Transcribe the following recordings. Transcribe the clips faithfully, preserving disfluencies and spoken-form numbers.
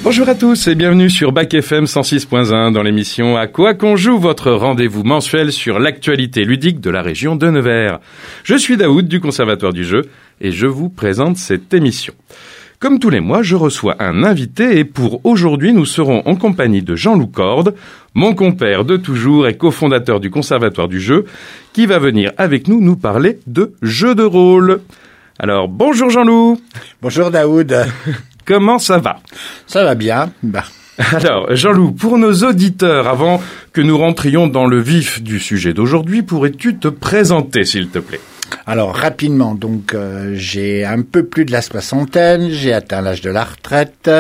Bonjour à tous et bienvenue sur Bac F M cent six point un dans l'émission À quoi qu'on joue, votre rendez-vous mensuel sur l'actualité ludique de la région de Nevers. Je suis Daoud du Conservatoire du jeu et je vous présente cette émission. Comme tous les mois, je reçois un invité et pour aujourd'hui, nous serons en compagnie de Jean-Loup Corde, mon compère de toujours et cofondateur du Conservatoire du jeu, qui va venir avec nous nous parler de jeux de rôle. Alors, bonjour Jean-Loup. Bonjour Daoud. Comment ça va? Ça va bien. Bah. Alors, Jean-Loup, pour nos auditeurs, avant que nous rentrions dans le vif du sujet d'aujourd'hui, pourrais-tu te présenter, s'il te plaît? Alors, rapidement, donc, euh, j'ai un peu plus de la soixantaine, j'ai atteint l'âge de la retraite,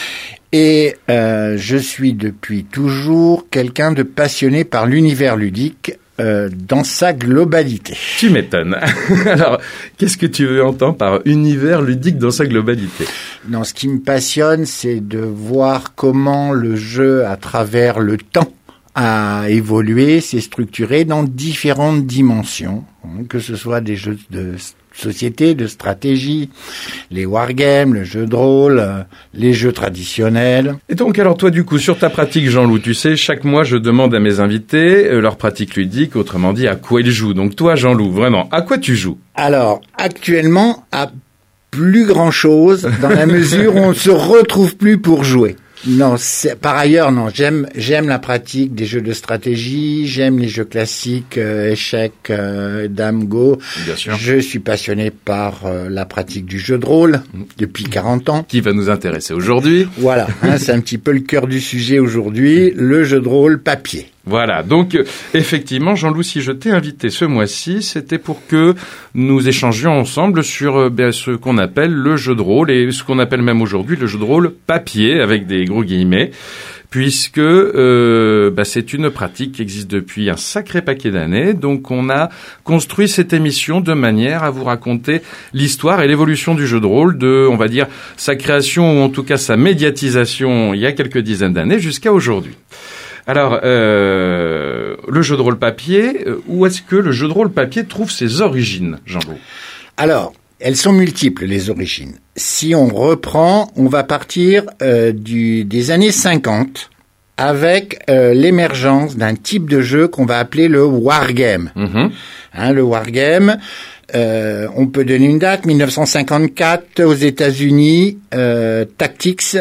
et euh, je suis depuis toujours quelqu'un de passionné par l'univers ludique, Euh, dans sa globalité. Tu m'étonnes. Alors, qu'est-ce que tu veux entendre par univers ludique dans sa globalité? Non, ce qui me passionne, c'est de voir comment le jeu, à travers le temps, a évolué, s'est structuré dans différentes dimensions, hein, que ce soit des jeux de société, de stratégie, les wargames, le jeu de rôle, euh, les jeux traditionnels. Et donc, alors toi, du coup, sur ta pratique, Jean-Loup, tu sais, chaque mois, je demande à mes invités euh, leur pratique ludique, autrement dit, à quoi ils jouent. Donc toi, Jean-Loup, vraiment, à quoi tu joues? Alors, actuellement, à plus grand-chose, dans la mesure où on ne se retrouve plus pour jouer. Non, c'est, par ailleurs, non, j'aime j'aime la pratique des jeux de stratégie, j'aime les jeux classiques, euh, échecs, euh, dames, go. Bien sûr. Je suis passionné par euh, la pratique du jeu de rôle depuis quarante ans. Qui va nous intéresser aujourd'hui. Voilà, hein, c'est un petit peu le cœur du sujet aujourd'hui, le jeu de rôle papier. Voilà, donc euh, effectivement, Jean-Loup, si je t'ai invité ce mois-ci, c'était pour que nous échangions ensemble sur euh, ben, ce qu'on appelle le jeu de rôle et ce qu'on appelle même aujourd'hui le jeu de rôle papier, avec des gros guillemets, puisque euh, ben, c'est une pratique qui existe depuis un sacré paquet d'années. Donc on a construit cette émission de manière à vous raconter l'histoire et l'évolution du jeu de rôle, de, on va dire, sa création ou en tout cas sa médiatisation il y a quelques dizaines d'années jusqu'à aujourd'hui. Alors, euh, le jeu de rôle papier, euh, où est-ce que le jeu de rôle papier trouve ses origines, Jean-Loup? Alors, elles sont multiples, les origines. Si on reprend, on va partir euh, du, des années cinquante avec euh, l'émergence d'un type de jeu qu'on va appeler le wargame. Mmh. Hein, le wargame, euh, on peut donner une date, dix-neuf cent cinquante-quatre aux États-Unis, euh, Tactics,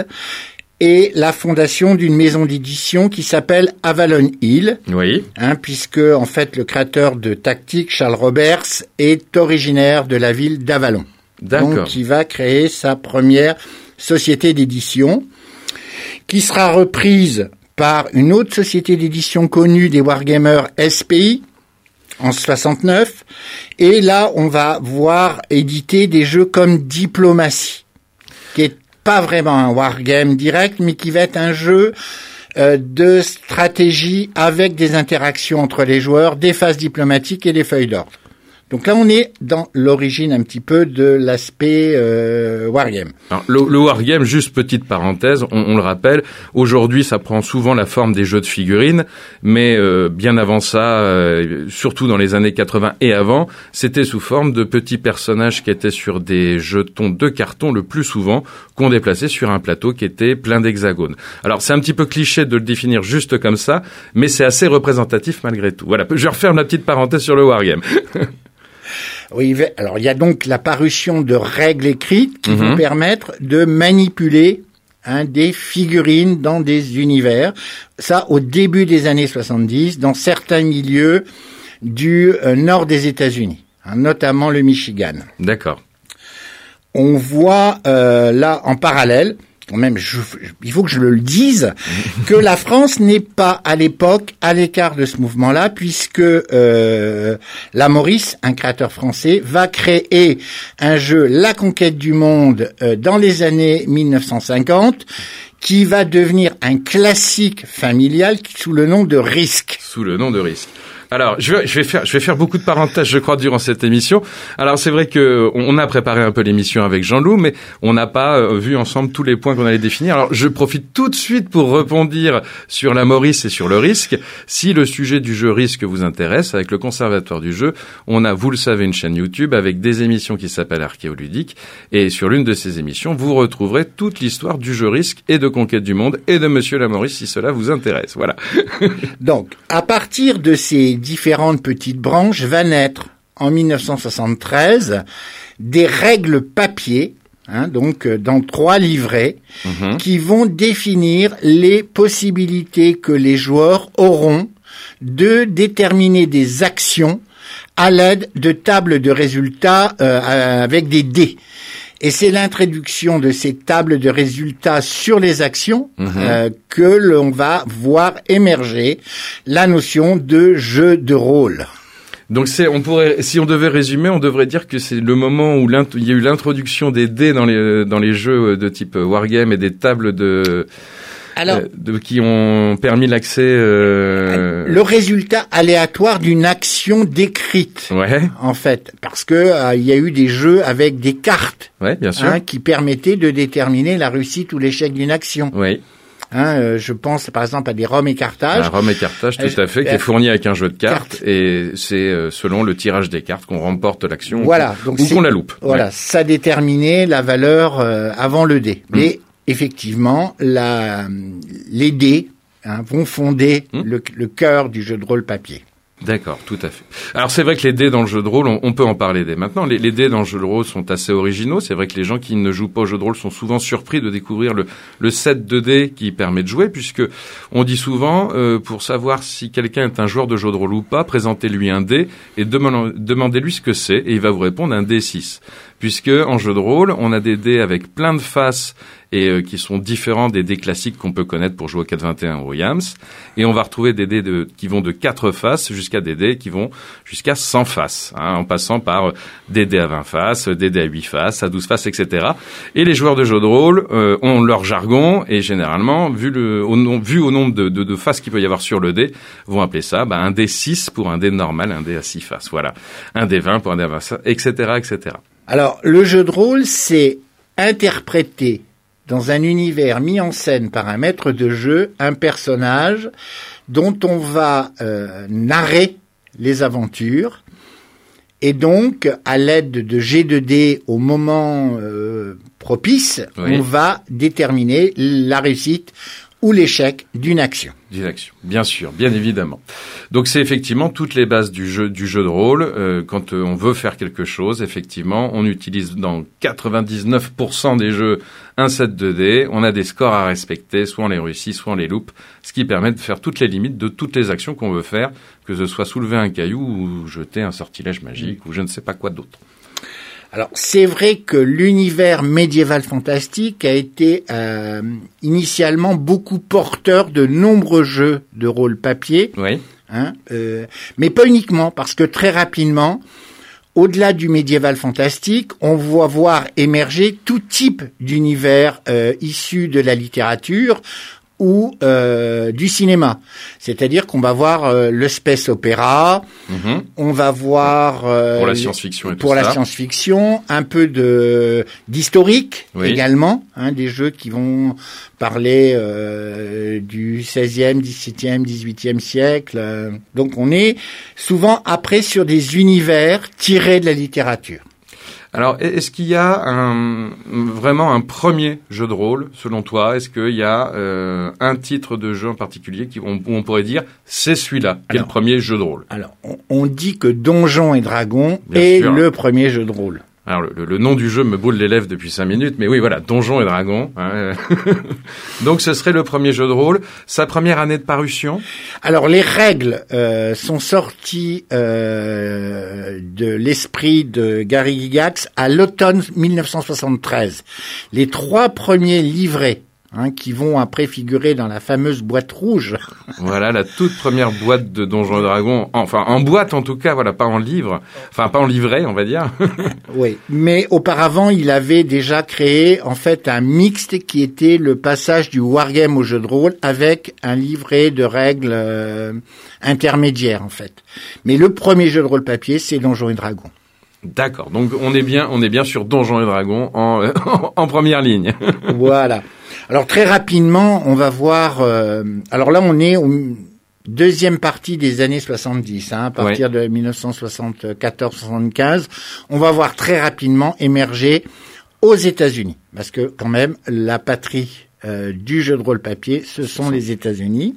et la fondation d'une maison d'édition qui s'appelle Avalon Hill. Oui. Hein, puisque, en fait, le créateur de Tactics, Charles Roberts, est originaire de la ville d'Avalon. D'accord. Donc, il va créer sa première société d'édition, qui sera reprise par une autre société d'édition connue des wargamers, S P I, en soixante-neuf. Et là, on va voir éditer des jeux comme Diplomatie, qui est pas vraiment un wargame direct, mais qui va être un jeu euh, de stratégie avec des interactions entre les joueurs, des phases diplomatiques et des feuilles d'ordre. Donc là, on est dans l'origine un petit peu de l'aspect euh, wargame. Alors, le, le wargame, juste petite parenthèse, on, on le rappelle, aujourd'hui, ça prend souvent la forme des jeux de figurines, mais euh, bien avant ça, euh, surtout dans les années quatre-vingts et avant, c'était sous forme de petits personnages qui étaient sur des jetons de carton le plus souvent, qu'on déplaçait sur un plateau qui était plein d'hexagones. Alors, c'est un petit peu cliché de le définir juste comme ça, mais c'est assez représentatif malgré tout. Voilà, je referme la petite parenthèse sur le wargame. Oui, alors il y a donc la parution de règles écrites qui mmh. vont permettre de manipuler hein, des figurines dans des univers. Ça, au début des années soixante-dix, dans certains milieux du euh, nord des États-Unis, hein, notamment le Michigan. D'accord. On voit euh, là en parallèle, quand même, je, je, il faut que je le dise, que la France n'est pas à l'époque à l'écart de ce mouvement-là, puisque euh, la Maurice, un créateur français, va créer un jeu, La Conquête du Monde, euh, dans les années mille neuf cent cinquante, qui va devenir un classique familial sous le nom de Risk. Sous le nom de Risk. Alors, je vais, je vais faire, je vais faire beaucoup de parenthèses, je crois, durant cette émission. Alors, c'est vrai que on a préparé un peu l'émission avec Jean-Loup, mais on n'a pas euh, vu ensemble tous les points qu'on allait définir. Alors, je profite tout de suite pour rebondir sur la Maurice et sur le risque. Si le sujet du jeu risque vous intéresse, avec le Conservatoire du jeu, on a, vous le savez, une chaîne YouTube avec des émissions qui s'appellent Archéoludique. Et sur l'une de ces émissions, vous retrouverez toute l'histoire du jeu risque et de Conquête du Monde et de Monsieur la Maurice, si cela vous intéresse. Voilà. Donc, à partir de ces différentes petites branches, va naître, en mille neuf cent soixante-treize, des règles papier, hein, donc dans trois livrets, mmh. qui vont définir les possibilités que les joueurs auront de déterminer des actions à l'aide de tables de résultats euh, avec des dés. Et c'est l'introduction de ces tables de résultats sur les actions mmh. euh, que l'on va voir émerger la notion de jeu de rôle. Donc c'est, on pourrait, si on devait résumer, on devrait dire que c'est le moment où il y a eu l'introduction des dés dans les dans les jeux de type wargame et des tables de Alors, de, qui ont permis l'accès. Euh... Le résultat aléatoire d'une action décrite. Ouais. En fait, parce que euh, il y a eu des jeux avec des cartes. Ouais, bien sûr. Hein, qui permettaient de déterminer la réussite ou l'échec d'une action. Oui. Hein, euh, je pense par exemple à des Rome écartage. Un Rome écartage, tout euh, à fait, euh, qui est fourni avec un jeu de cartes, cartes. Et c'est euh, selon le tirage des cartes qu'on remporte l'action voilà, ou, donc ou qu'on la loupe. Voilà, ouais. Ça déterminait la valeur euh, avant le dé. Mmh. Mais effectivement, la, les dés hein, vont fonder mmh. le, le cœur du jeu de rôle papier. D'accord, tout à fait. Alors c'est vrai que les dés dans le jeu de rôle, on, on peut en parler dès maintenant. Les, les dés dans le jeu de rôle sont assez originaux. C'est vrai que les gens qui ne jouent pas au jeu de rôle sont souvent surpris de découvrir le, le set de dés qui permet de jouer, puisque on dit souvent, euh, pour savoir si quelqu'un est un joueur de jeu de rôle ou pas, présentez-lui un dé et demandez-lui ce que c'est, et il va vous répondre un dé six. Puisque en jeu de rôle, on a des dés avec plein de faces et euh, qui sont différents des dés classiques qu'on peut connaître pour jouer au quatre vingt et un ou au Yams. Et on va retrouver des dés de, qui vont de quatre faces jusqu'à des dés qui vont jusqu'à cent faces, hein, en passant par euh, des dés à vingt faces, des dés à huit faces, à douze faces, et cetera. Et les joueurs de jeux de rôle euh, ont leur jargon et généralement, vu, le, au, nom, vu au nombre de, de, de faces qu'il peut y avoir sur le dé, vont appeler ça bah, un dé six pour un dé normal, un dé à six faces. Voilà, un dé vingt pour un dé à vingt faces, et cetera, et cetera. Alors, le jeu de rôle, c'est interpréter dans un univers mis en scène par un maître de jeu un personnage dont on va euh, narrer les aventures. Et donc, à l'aide de jets de dés au moment euh, propice, oui. on va déterminer la réussite ou l'échec d'une action. D'une action, bien sûr, bien évidemment. Donc c'est effectivement toutes les bases du jeu du jeu de rôle. Euh, quand euh, on veut faire quelque chose, effectivement, on utilise dans quatre-vingt-dix-neuf pour cent des jeux un set de dés. On a des scores à respecter, soit on les réussit, soit on les loupe, ce qui permet de faire toutes les limites de toutes les actions qu'on veut faire, que ce soit soulever un caillou ou jeter un sortilège magique mmh. ou je ne sais pas quoi d'autre. Alors, c'est vrai que l'univers médiéval fantastique a été euh, initialement beaucoup porteur de nombreux jeux de rôle papier. Oui. Hein, euh, mais pas uniquement, parce que très rapidement, au-delà du médiéval fantastique, on voit voir émerger tout type d'univers euh, issus de la littérature ou euh, du cinéma. C'est-à-dire qu'on va voir euh, le space opéra, mm-hmm. on va voir euh, pour la science-fiction et pour tout la ça. science-fiction, un peu de d'historique oui. également, hein, des jeux qui vont parler euh, du seizième, dix-septième, dix-huitième siècle. Euh. Donc on est souvent après sur des univers tirés de la littérature. Alors, est-ce qu'il y a un, vraiment un premier jeu de rôle, selon toi? Est-ce qu'il y a euh, un titre de jeu en particulier qui, on, où on pourrait dire c'est celui-là, qui est le premier jeu de rôle? Alors, on, on dit que Donjons et Dragons Bien est sûr. le premier jeu de rôle. Alors, le, le nom du jeu me brûle les lèvres depuis cinq minutes, mais oui, voilà, Donjons et Dragons. Hein. Donc, ce serait le premier jeu de rôle. Sa première année de parution? Alors, les règles euh, sont sorties euh, de l'esprit de Gary Gygax à l'automne mille neuf cent soixante-treize. Les trois premiers livrets, hein, qui vont après figurer dans la fameuse boîte rouge. Voilà, la toute première boîte de Donjons et Dragons, enfin en boîte en tout cas, voilà, pas en livre, enfin pas en livret, on va dire. Oui, mais auparavant, il avait déjà créé en fait un mixte qui était le passage du wargame au jeu de rôle avec un livret de règles euh, intermédiaires en fait. Mais le premier jeu de rôle papier, c'est Donjons et Dragons. D'accord, donc on est bien, on est bien sur Donjons et Dragons en, euh, en première ligne. Voilà. Alors très rapidement, on va voir. Euh, alors là, on est au deuxième partie des années soixante-dix, hein, à partir ouais. de dix-neuf cent soixante-quatorze soixante-quinze. On va voir très rapidement émerger aux États-Unis, parce que quand même la patrie euh, du jeu de rôle papier, ce sont les États-Unis.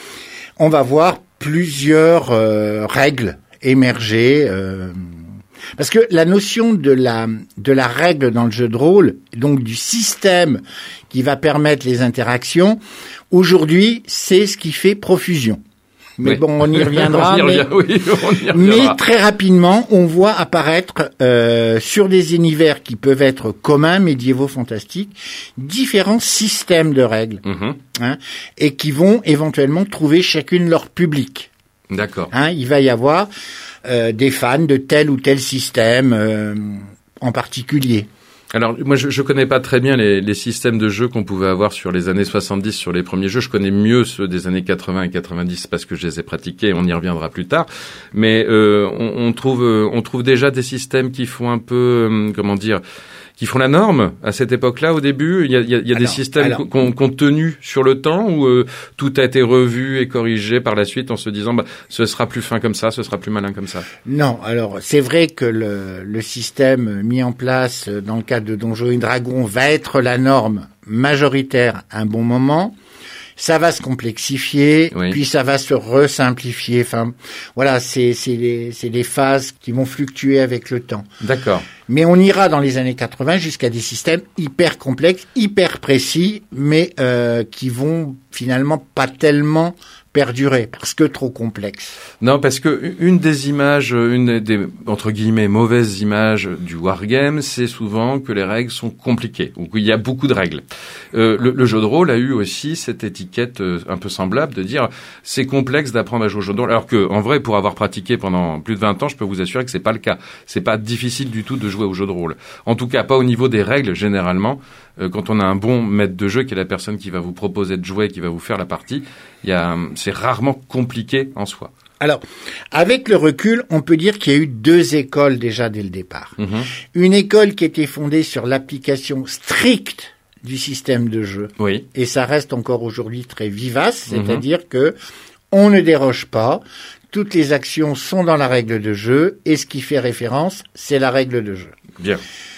On va voir plusieurs euh, règles émerger. Euh, Parce que la notion de la de la règle dans le jeu de rôle, donc du système qui va permettre les interactions, aujourd'hui, c'est ce qui fait profusion. Mais oui. bon, on y reviendra. on y revient, mais, oui, on y mais très rapidement, on voit apparaître euh, sur des univers qui peuvent être communs, médiévaux, fantastiques, différents systèmes de règles, mm-hmm. hein, et qui vont éventuellement trouver chacune leur public. D'accord. Hein, il va y avoir euh, des fans de tel ou tel système euh, en particulier. Alors moi je, je connais pas très bien les, les systèmes de jeux qu'on pouvait avoir sur les années soixante-dix, sur les premiers jeux. Je connais mieux ceux des années quatre-vingts et quatre-vingt-dix parce que je les ai pratiqués. On y reviendra plus tard. Mais euh, on, on trouve on trouve déjà des systèmes qui font un peu euh, comment dire. qui font la norme à cette époque-là au début. Il y a, il y a, il y a alors, des systèmes alors, qui ont tenu sur le temps où euh, tout a été revu et corrigé par la suite en se disant bah, ce sera plus fin comme ça, ce sera plus malin comme ça. Non, alors c'est vrai que le, le système mis en place dans le cadre de Donjons et Dragons va être la norme majoritaire à un bon moment. Ça va se complexifier, oui. puis ça va se resimplifier. Enfin, voilà, c'est c'est des c'est des phases qui vont fluctuer avec le temps. D'accord. Mais on ira dans les années quatre-vingts jusqu'à des systèmes hyper complexes, hyper précis, mais euh, qui vont finalement pas tellement perdurer parce que trop complexe. Non, parce que une des images, une des entre guillemets mauvaises images du wargame, c'est souvent que les règles sont compliquées ou qu'il y a beaucoup de règles. Euh, le, le jeu de rôle a eu aussi cette étiquette euh, un peu semblable de dire c'est complexe d'apprendre à jouer au jeu de rôle, alors que en vrai, pour avoir pratiqué pendant plus de vingt ans, je peux vous assurer que c'est pas le cas. C'est pas difficile du tout de jouer au jeu de rôle. En tout cas, pas au niveau des règles généralement. Euh, quand on a un bon maître de jeu qui est la personne qui va vous proposer de jouer, qui va vous faire la partie, il y a c'est rarement compliqué en soi. Alors, avec le recul, on peut dire qu'il y a eu deux écoles déjà dès le départ. Mmh. Une école qui était fondée sur l'application stricte du système de jeu. Oui. Et ça reste encore aujourd'hui très vivace, c'est-à-dire mmh. que on ne déroge pas, toutes les actions sont dans la règle de jeu, et ce qui fait référence, c'est la règle de jeu. Bien.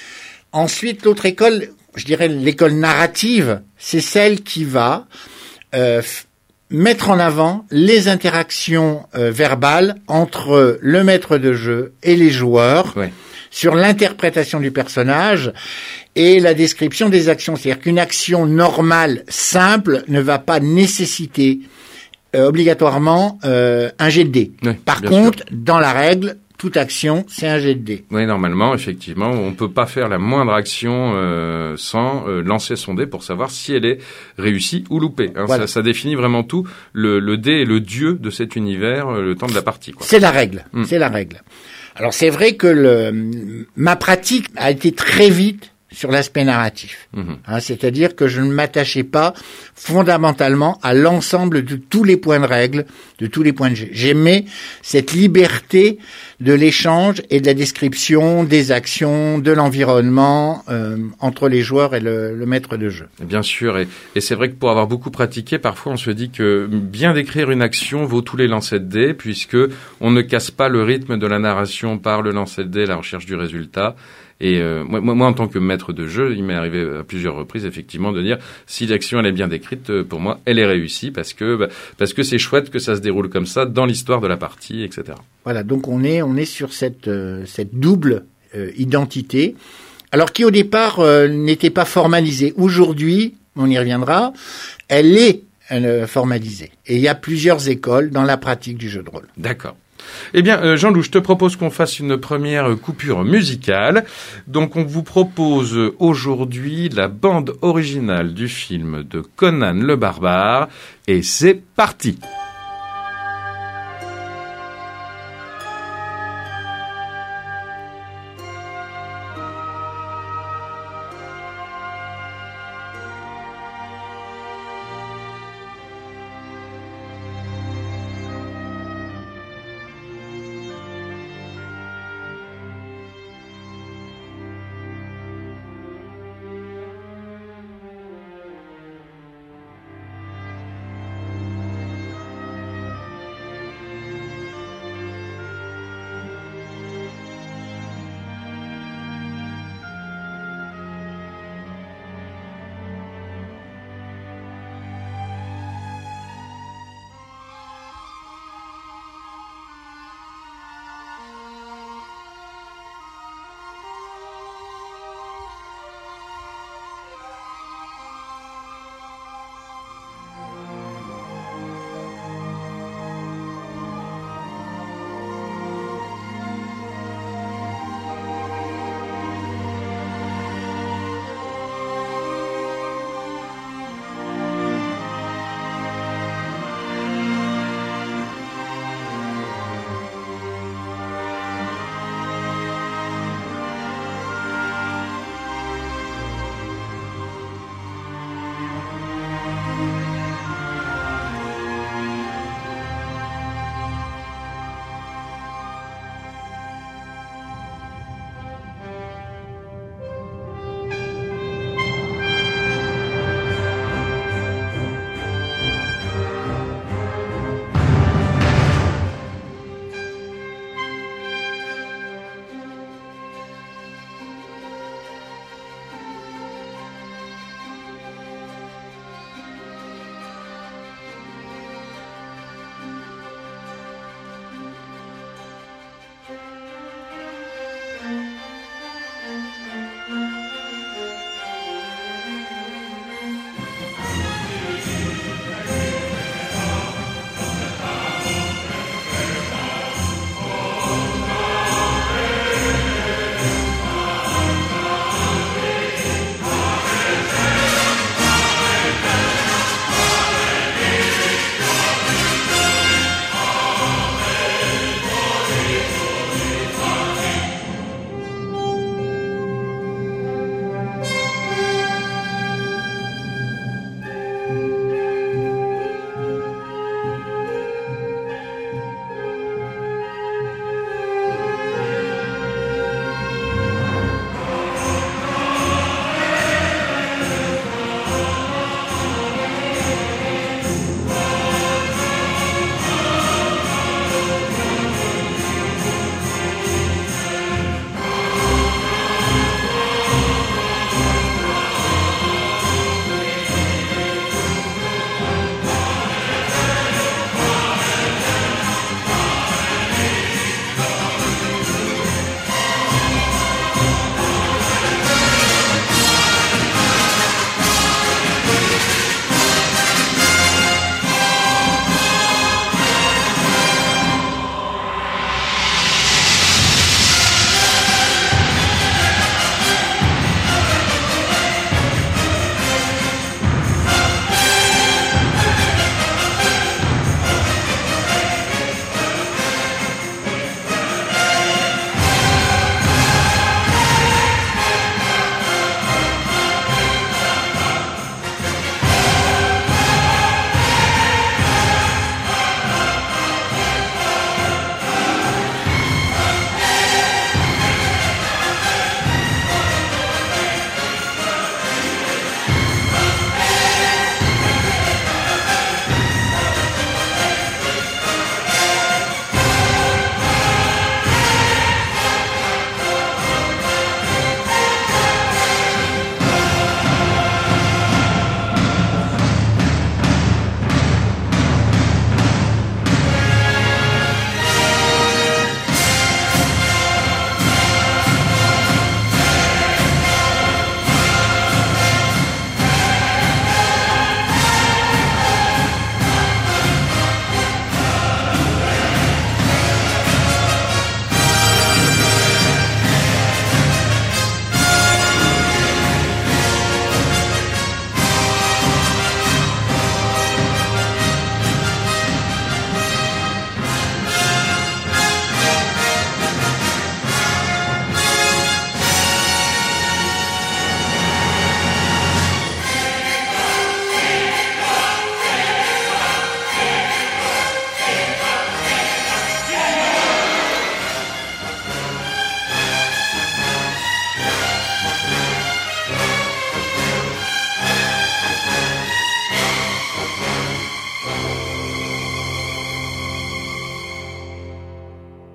Ensuite, l'autre école, je dirais l'école narrative, c'est celle qui va euh, f- mettre en avant les interactions euh, verbales entre le maître de jeu et les joueurs, ouais. sur l'interprétation du personnage et la description des actions. C'est-à-dire qu'une action normale, simple, ne va pas nécessiter euh, obligatoirement euh, un jet de dés. Ouais, Par contre, sûr. dans la règle, toute action, c'est un jet de dés. Oui, normalement, effectivement, on peut pas faire la moindre action euh, sans euh, lancer son dé pour savoir si elle est réussie ou loupée. Hein. Voilà. Ça, ça définit vraiment tout. Le, le dé est le dieu de cet univers, euh, le temps de la partie. Quoi. C'est la règle. Hum. C'est la règle. Alors, c'est vrai que le, ma pratique a été très vite sur l'aspect narratif. Mmh. Hein, c'est-à-dire que je ne m'attachais pas fondamentalement à l'ensemble de tous les points de règle, de tous les points de jeu. J'aimais cette liberté de l'échange et de la description des actions, de l'environnement euh, entre les joueurs et le, le maître de jeu. Bien sûr, et, et c'est vrai que pour avoir beaucoup pratiqué, parfois on se dit que bien décrire une action vaut tous les lancers de dés, puisque on ne casse pas le rythme de la narration par le lancer de dés, la recherche du résultat. Et euh, moi, moi, en tant que maître de jeu, il m'est arrivé à plusieurs reprises, effectivement, de dire si l'action elle est bien décrite, pour moi, elle est réussie parce que bah, parce que c'est chouette que ça se déroule comme ça dans l'histoire de la partie, et cetera. Voilà, donc on est on est sur cette euh, cette double euh, identité, alors qui au départ euh, n'était pas formalisée. Aujourd'hui, on y reviendra, elle est euh, formalisée. Et il y a plusieurs écoles dans la pratique du jeu de rôle. D'accord. Eh bien, euh, Jean-Loup, je te propose qu'on fasse une première coupure musicale. Donc, on vous propose aujourd'hui la bande originale du film de Conan le Barbare. Et c'est parti!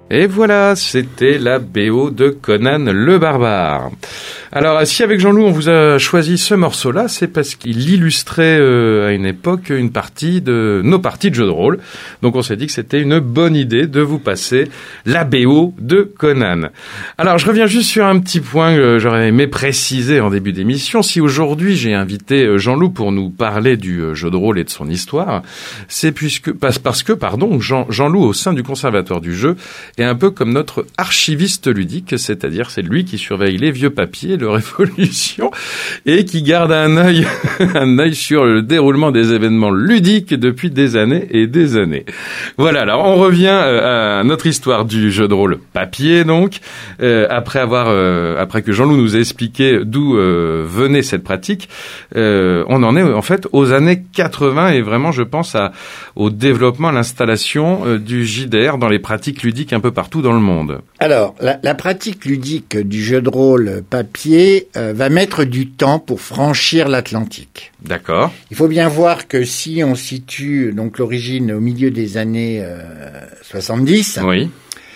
Et voilà, c'était la B O de Conan le Barbare. Alors, si avec Jean-Loup on vous a choisi ce morceau-là, c'est parce qu'il illustrait euh, à une époque une partie de nos parties de jeux de rôle. Donc on s'est dit que c'était une bonne idée de vous passer la B O de Conan. Alors, je reviens juste sur un petit point que j'aurais aimé préciser en début d'émission. Si aujourd'hui j'ai invité Jean-Loup pour nous parler du jeu de rôle et de son histoire, c'est puisque parce que pardon, Jean, Jean-Loup au sein du Conservatoire du jeu est un peu comme notre archiviste ludique, c'est-à-dire c'est lui qui surveille les vieux papiers, leur évolution, et qui garde un œil, un œil sur le déroulement des événements ludiques depuis des années et des années. Voilà, alors on revient à notre histoire du jeu de rôle papier, donc, euh, après avoir, euh, après que Jean-Loup nous a expliqué d'où euh, venait cette pratique, euh, on en est en fait aux années quatre-vingts et vraiment, je pense, à, au développement, à l'installation euh, du J D R dans les pratiques ludiques un peu partout dans le monde. Alors, la, la pratique ludique du jeu de rôle papier euh, va mettre du temps pour franchir l'Atlantique. D'accord. Il faut bien voir que si on situe donc l'origine au milieu des années euh, soixante-dix, oui.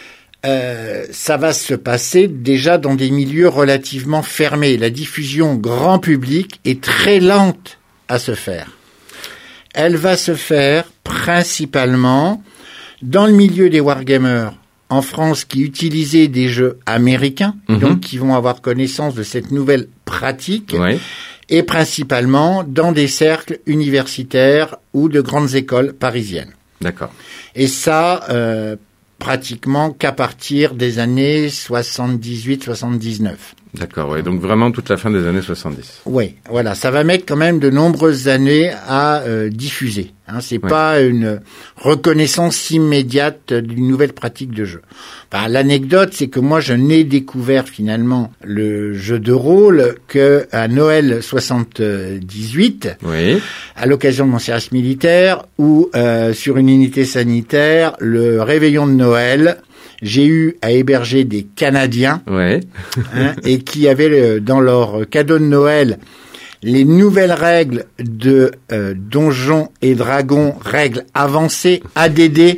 euh, ça va se passer déjà dans des milieux relativement fermés. La diffusion grand public est très lente à se faire. Elle va se faire principalement dans le milieu des wargamers en France qui utilisaient des jeux américains, mmh. donc qui vont avoir connaissance de cette nouvelle pratique, oui. et principalement dans des cercles universitaires ou de grandes écoles parisiennes. D'accord. Et ça, euh, pratiquement qu'à partir des années soixante-dix-huit soixante-dix-neuf. D'accord, oui. Donc vraiment toute la fin des années soixante-dix. Oui, voilà. Ça va mettre quand même de nombreuses années à euh, diffuser. Hein, c'est ouais. pas une reconnaissance immédiate d'une nouvelle pratique de jeu. Enfin, l'anecdote, c'est que moi, je n'ai découvert finalement le jeu de rôle que à Noël soixante-dix-huit, oui. à l'occasion de mon service militaire, où euh, sur une unité sanitaire, le réveillon de Noël, j'ai eu à héberger des Canadiens, ouais. hein, et qui avaient dans leur cadeau de Noël les nouvelles règles de euh, Donjons et Dragons, règles avancées, A D D.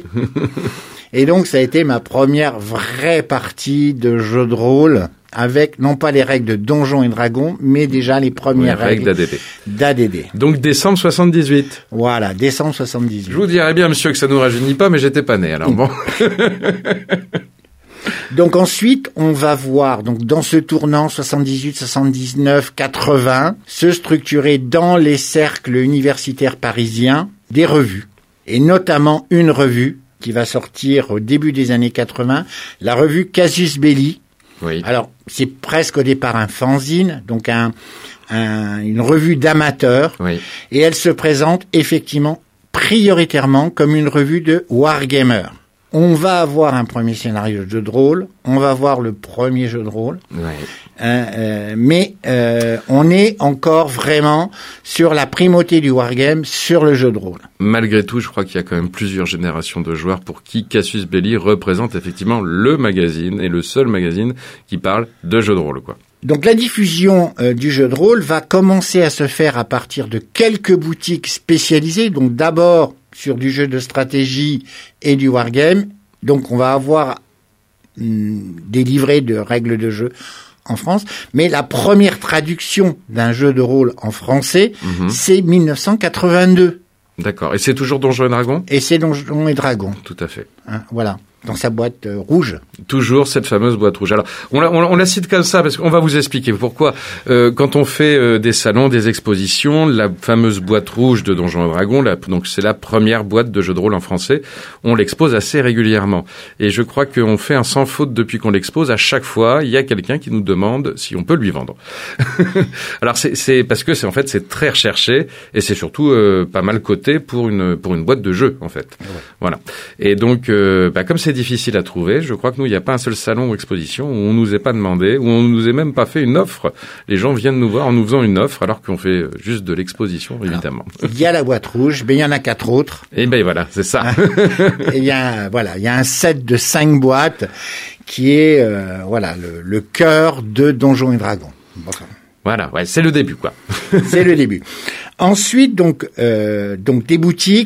Et donc, ça a été ma première vraie partie de jeu de rôle avec, non pas les règles de Donjons et Dragons, mais déjà les premières ouais, règles d'A D D. d'A D D. Donc, décembre soixante-dix-huit. Voilà, décembre soixante-dix-huit. Je vous dirais bien, monsieur, que ça nous rajeunit pas, mais j'étais pas né, alors bon. Donc ensuite, on va voir, donc dans ce tournant soixante-dix-huit, soixante-dix-neuf, quatre-vingts, se structurer dans les cercles universitaires parisiens des revues. Et notamment une revue qui va sortir au début des années quatre-vingts, la revue Casus Belli. Oui. Alors, c'est presque au départ un fanzine, donc un, un, une revue d'amateurs. Oui. Et elle se présente effectivement prioritairement comme une revue de wargamers. On va avoir un premier scénario de jeu de rôle, on va voir le premier jeu de rôle, ouais. euh, euh, mais euh, on est encore vraiment sur la primauté du wargame sur le jeu de rôle. Malgré tout, je crois qu'il y a quand même plusieurs générations de joueurs pour qui Casus Belli représente effectivement le magazine et le seul magazine qui parle de jeu de rôle, quoi. Donc la diffusion euh, du jeu de rôle va commencer à se faire à partir de quelques boutiques spécialisées, donc d'abord sur du jeu de stratégie et du wargame. Donc on va avoir hum, des livrets de règles de jeu en France, mais la première traduction d'un jeu de rôle en français, mmh. c'est mille neuf cent quatre-vingt-deux. D'accord. Et c'est toujours Donjons et Dragons ? Et c'est Donjons et Dragons. Tout à fait. Hein, voilà. Dans sa boîte euh, rouge. Toujours cette fameuse boîte rouge. Alors, on la, on, on la cite comme ça parce qu'on va vous expliquer pourquoi. Euh, quand on fait euh, des salons, des expositions, la fameuse boîte rouge de Donjons et Dragons, la, donc c'est la première boîte de jeu de rôle en français, on l'expose assez régulièrement. Et je crois qu'on fait un sans faute depuis qu'on l'expose. À chaque fois, il y a quelqu'un qui nous demande si on peut lui vendre. Alors, c'est, c'est parce que c'est en fait c'est très recherché et c'est surtout euh, pas mal coté pour une pour une boîte de jeu en fait. Ouais. Voilà. Et donc, euh, bah, comme c'est difficile à trouver. Je crois que nous, il n'y a pas un seul salon ou exposition où on nous ait pas demandé, où on nous ait même pas fait une offre. Les gens viennent nous voir en nous faisant une offre alors qu'on fait juste de l'exposition, évidemment. Il y a la boîte rouge, mais il y en a quatre autres. Et ben voilà, c'est ça. Et il y a, voilà, il y a un set de cinq boîtes qui est, euh, voilà, le, le cœur de Donjons et Dragons. Enfin, voilà, ouais, c'est le début, quoi. C'est le début. Ensuite, donc, euh, donc des boutiques.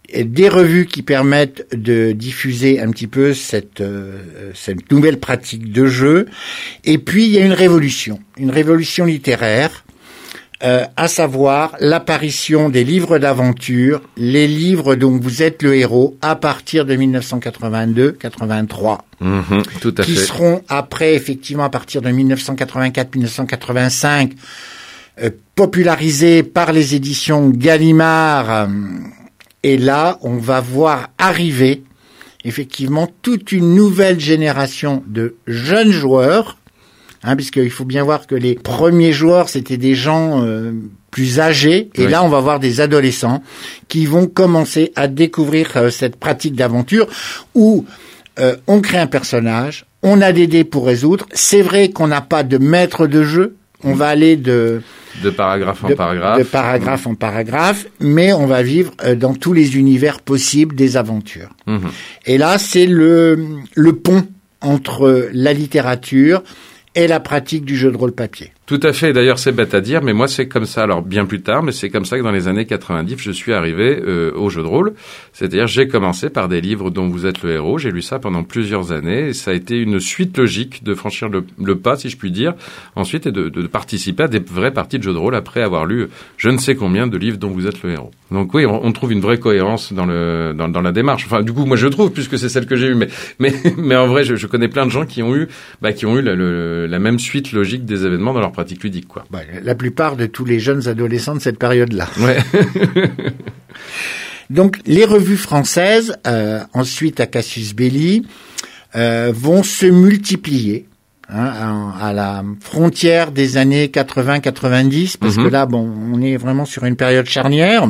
des revues qui permettent de diffuser un petit peu cette, euh, cette nouvelle pratique de jeu. Et puis, il y a une révolution, une révolution littéraire, euh, à savoir l'apparition des livres d'aventure, les livres dont vous êtes le héros, à partir de dix-neuf cent quatre-vingt-deux quatre-vingt-trois. Mmh, tout à qui fait. seront après, effectivement, à partir de dix-neuf cent quatre-vingt-quatre dix-neuf cent quatre-vingt-cinq, euh, popularisés par les éditions Gallimard. Euh, et là, on va voir arriver, effectivement, toute une nouvelle génération de jeunes joueurs, hein, puisqu'il faut bien voir que les premiers joueurs, c'était des gens euh, plus âgés, et oui. Là, on va voir des adolescents qui vont commencer à découvrir euh, cette pratique d'aventure où euh, on crée un personnage, on a des dés pour résoudre. C'est vrai qu'on n'a pas de maître de jeu, on va aller de... De paragraphe en de, paragraphe. De paragraphe mmh. en paragraphe, mais on va vivre euh, dans tous les univers possibles des aventures. Mmh. Et là, c'est le, le pont entre la littérature et la pratique du jeu de rôle papier. Tout à fait. D'ailleurs, c'est bête à dire, mais moi, c'est comme ça. Alors, bien plus tard, mais c'est comme ça que dans les années quatre-vingt-dix, je suis arrivé euh, au jeu de rôle. C'est-à-dire, j'ai commencé par des livres dont vous êtes le héros. J'ai lu ça pendant plusieurs années. Et ça a été une suite logique de franchir le, le pas, si je puis dire, ensuite, et de, de participer à des vraies parties de jeu de rôle après avoir lu je ne sais combien de livres dont vous êtes le héros. Donc oui, on, on trouve une vraie cohérence dans le dans, dans la démarche. Enfin, du coup, moi, je trouve, puisque c'est celle que j'ai eue. Mais mais mais en vrai, je, je connais plein de gens qui ont eu bah, qui ont eu la, le, la même suite logique des événements dans leur pratique ludique, quoi. Bah, la plupart de tous les jeunes adolescents de cette période-là. Ouais. Donc, les revues françaises, euh, ensuite à Cassius Belli, euh, vont se multiplier hein, à, à la frontière des années quatre-vingts quatre-vingt-dix, parce mm-hmm. que là, bon, on est vraiment sur une période charnière.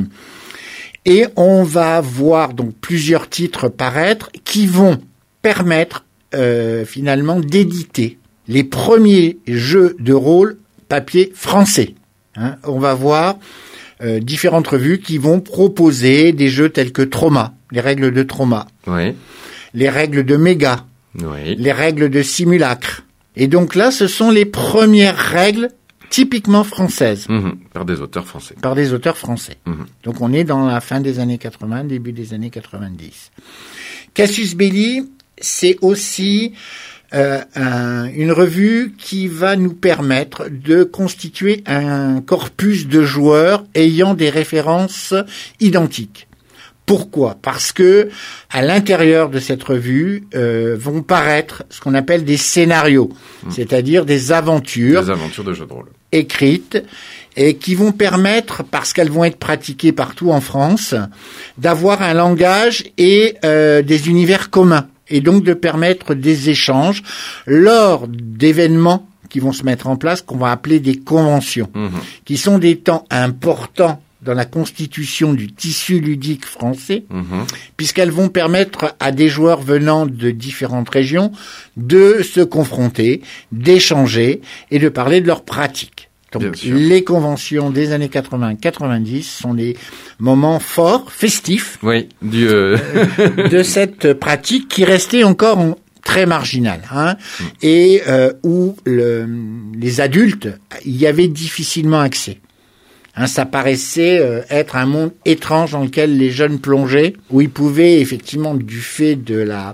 Et on va voir donc plusieurs titres paraître qui vont permettre euh, finalement d'éditer les premiers jeux de rôle papier français. Hein, on va voir euh, différentes revues qui vont proposer des jeux tels que Trauma, les règles de Trauma, oui. les règles de Méga, oui. les règles de Simulacre. Et donc là, ce sont les premières règles typiquement françaises. Mmh, par des auteurs français. Par des auteurs français. Mmh. Donc on est dans la fin des années quatre-vingts, début des années quatre-vingt-dix. Cassius Belli, c'est aussi... Euh, un, une revue qui va nous permettre de constituer un corpus de joueurs ayant des références identiques. Pourquoi ? Parce que à l'intérieur de cette revue euh, vont paraître ce qu'on appelle des scénarios, mmh. c'est-à-dire des aventures, des aventures de jeux de rôle écrites et qui vont permettre, parce qu'elles vont être pratiquées partout en France, d'avoir un langage et euh, des univers communs. Et donc de permettre des échanges lors d'événements qui vont se mettre en place, qu'on va appeler des conventions, mmh. qui sont des temps importants dans la constitution du tissu ludique français, mmh. puisqu'elles vont permettre à des joueurs venant de différentes régions de se confronter, d'échanger et de parler de leurs pratiques. Donc, les conventions des années quatre-vingts quatre-vingt-dix sont des moments forts, festifs, oui, du euh... de cette pratique qui restait encore en, très marginale, hein, mm. et euh, où le, les adultes y avaient difficilement accès. Hein, ça paraissait euh, être un monde étrange dans lequel les jeunes plongeaient, où ils pouvaient effectivement, du fait de la